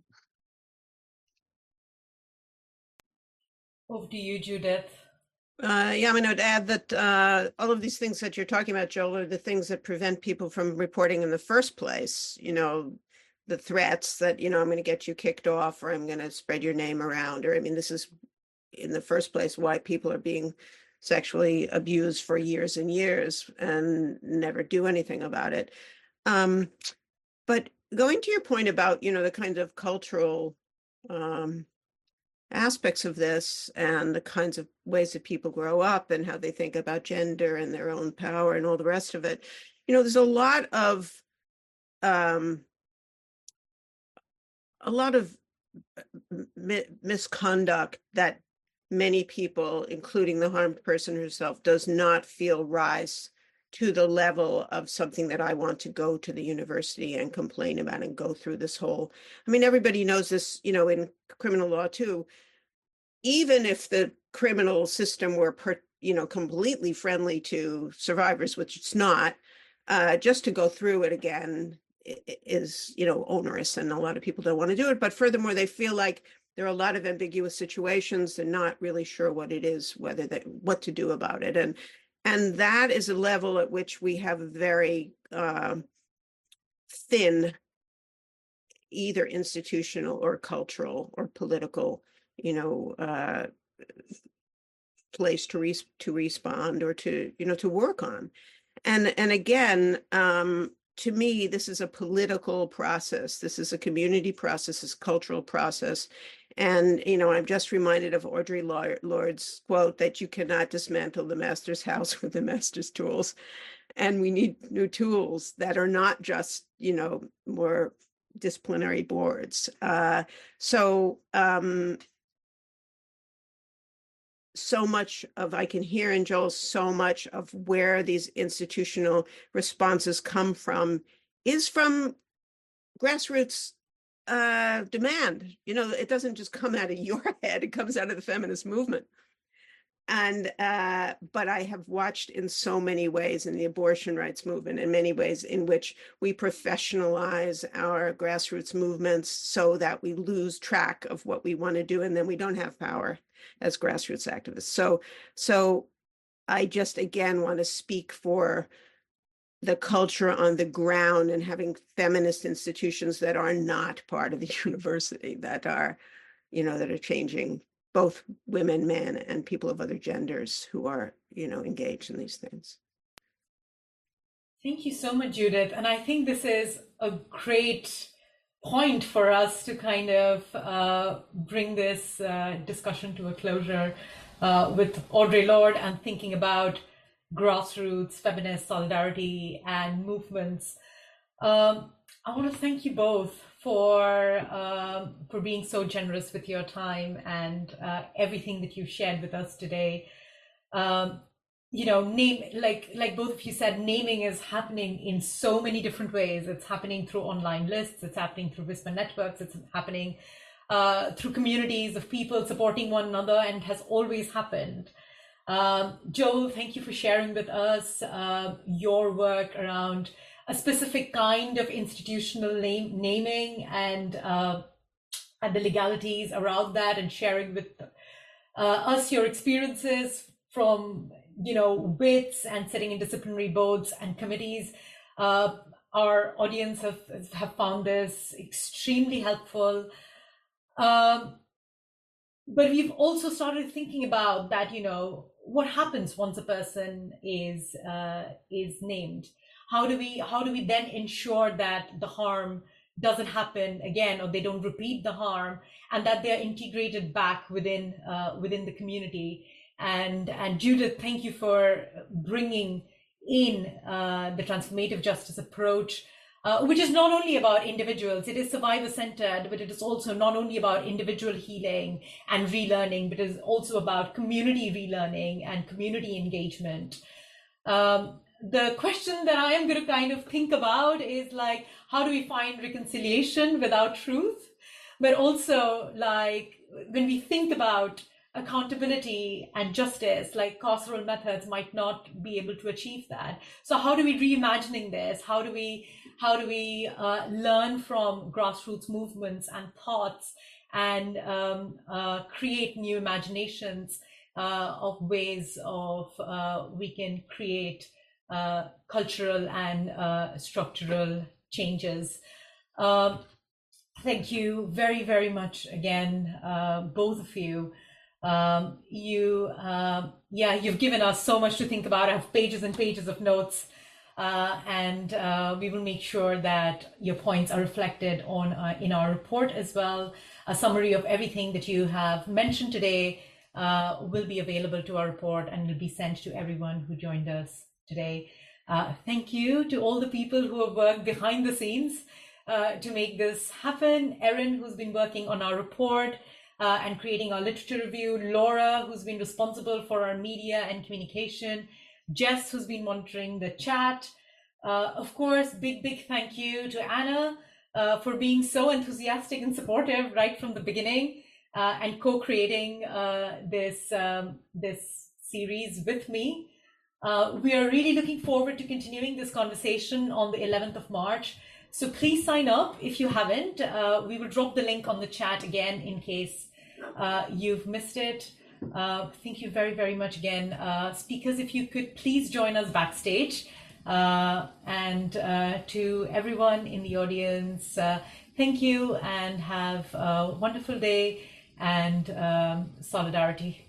Over to you, Judith. Uh, yeah, I'm going to add that uh, all of these things that you're talking about, Joel, are the things that prevent people from reporting in the first place. You know, the threats that, you know, I'm going to get you kicked off, or I'm going to spread your name around, or I mean, this is in the first place why people are being sexually abused for years and years and never do anything about it. Um, but going to your point about, you know, the kind of cultural um, aspects of this and the kinds of ways that people grow up and how they think about gender and their own power and all the rest of it, you know, there's a lot of um, a lot of mi- misconduct that many people, including the harmed person herself, does not feel rise to the level of something that I want to go to the university and complain about and go through this whole, I mean, everybody knows this, you know, in criminal law too. Even if the criminal system were, per, you know, completely friendly to survivors, which it's not, uh, just to go through it again is, you know, onerous, and a lot of people don't want to do it. But furthermore, they feel like there are a lot of ambiguous situations. They're not really sure what it is, whether they, what to do about it. And, and that is a level at which we have a very uh, thin, either institutional or cultural or political, you know, uh, place to re- to respond or to, you know, to work on. And, and again, um, to me, this is a political process. This is a community process, this cultural process. And, you know, I'm just reminded of Audre Lorde's quote that you cannot dismantle the master's house with the master's tools. And we need new tools that are not just, you know, more disciplinary boards. Uh, so, um, so much of, I can hear in Joel, so much of where these institutional responses come from is from grassroots uh, demand. You know, it doesn't just come out of your head, it comes out of the feminist movement. And, uh, but I have watched in so many ways in the abortion rights movement, in many ways in which we professionalize our grassroots movements so that we lose track of what we want to do, and then we don't have power as grassroots activists. So, so I just, again, want to speak for the culture on the ground and having feminist institutions that are not part of the university, that are, you know, that are changing both women, men, and people of other genders who are, you know, engaged in these things. Thank you so much, Judith. And I think this is a great point for us to kind of uh, bring this uh, discussion to a closure uh, with Audre Lorde and thinking about grassroots feminist solidarity and movements. Um, I want to thank you both for um, for being so generous with your time and uh, everything that you've shared with us today. Um, you know, name like like both of you said, naming is happening in so many different ways. It's happening through online lists. It's happening through Whisper networks. It's happening uh, through communities of people supporting one another, and has always happened. Um, Joel, thank you for sharing with us uh, your work around a specific kind of institutional name, naming and uh, and the legalities around that, and sharing with uh, us your experiences from you know, wits and sitting in disciplinary boards and committees. Uh, our audience have, have found this extremely helpful. Um, but we've also started thinking about that, you know, what happens once a person is uh, is named? How do we how do we then ensure that the harm doesn't happen again, or they don't repeat the harm, and that they're integrated back within uh, within the community? And and Judith, thank you for bringing in uh, the transformative justice approach, uh, which is not only about individuals. It is survivor centered, but it is also not only about individual healing and relearning, but it is also about community relearning and community engagement. Um, the question that I am going to kind of think about is like, how do we find reconciliation without truth? But also, like, when we think about accountability and justice, like carceral methods might not be able to achieve that. So how do we reimagining this? How do we how do we uh, learn from grassroots movements and thoughts, and um, uh, create new imaginations uh, of ways of uh, we can create uh, cultural and uh, structural changes? Um, thank you very, very much again, uh, both of you. Um, you, uh, yeah, you've given us so much to think about. I have pages and pages of notes, uh, and uh, we will make sure that your points are reflected on uh, in our report as well. A summary of everything that you have mentioned today uh, will be available to our report and will be sent to everyone who joined us today. Uh, thank you to all the people who have worked behind the scenes uh, to make this happen. Erin, who's been working on our report Uh, and creating our literature review, Laura, who's been responsible for our media and communication, Jess, who's been monitoring the chat. Uh, of course, big, big thank you to Anna uh, for being so enthusiastic and supportive right from the beginning uh, and co-creating uh, this, um, this series with me. Uh, we are really looking forward to continuing this conversation on the eleventh of March. So please sign up if you haven't. Uh, we will drop the link on the chat again in case uh, you've missed it. Uh, thank you very, very much again. Uh, speakers, if you could please join us backstage. Uh, and uh, to everyone in the audience, uh, thank you and have a wonderful day and um, solidarity.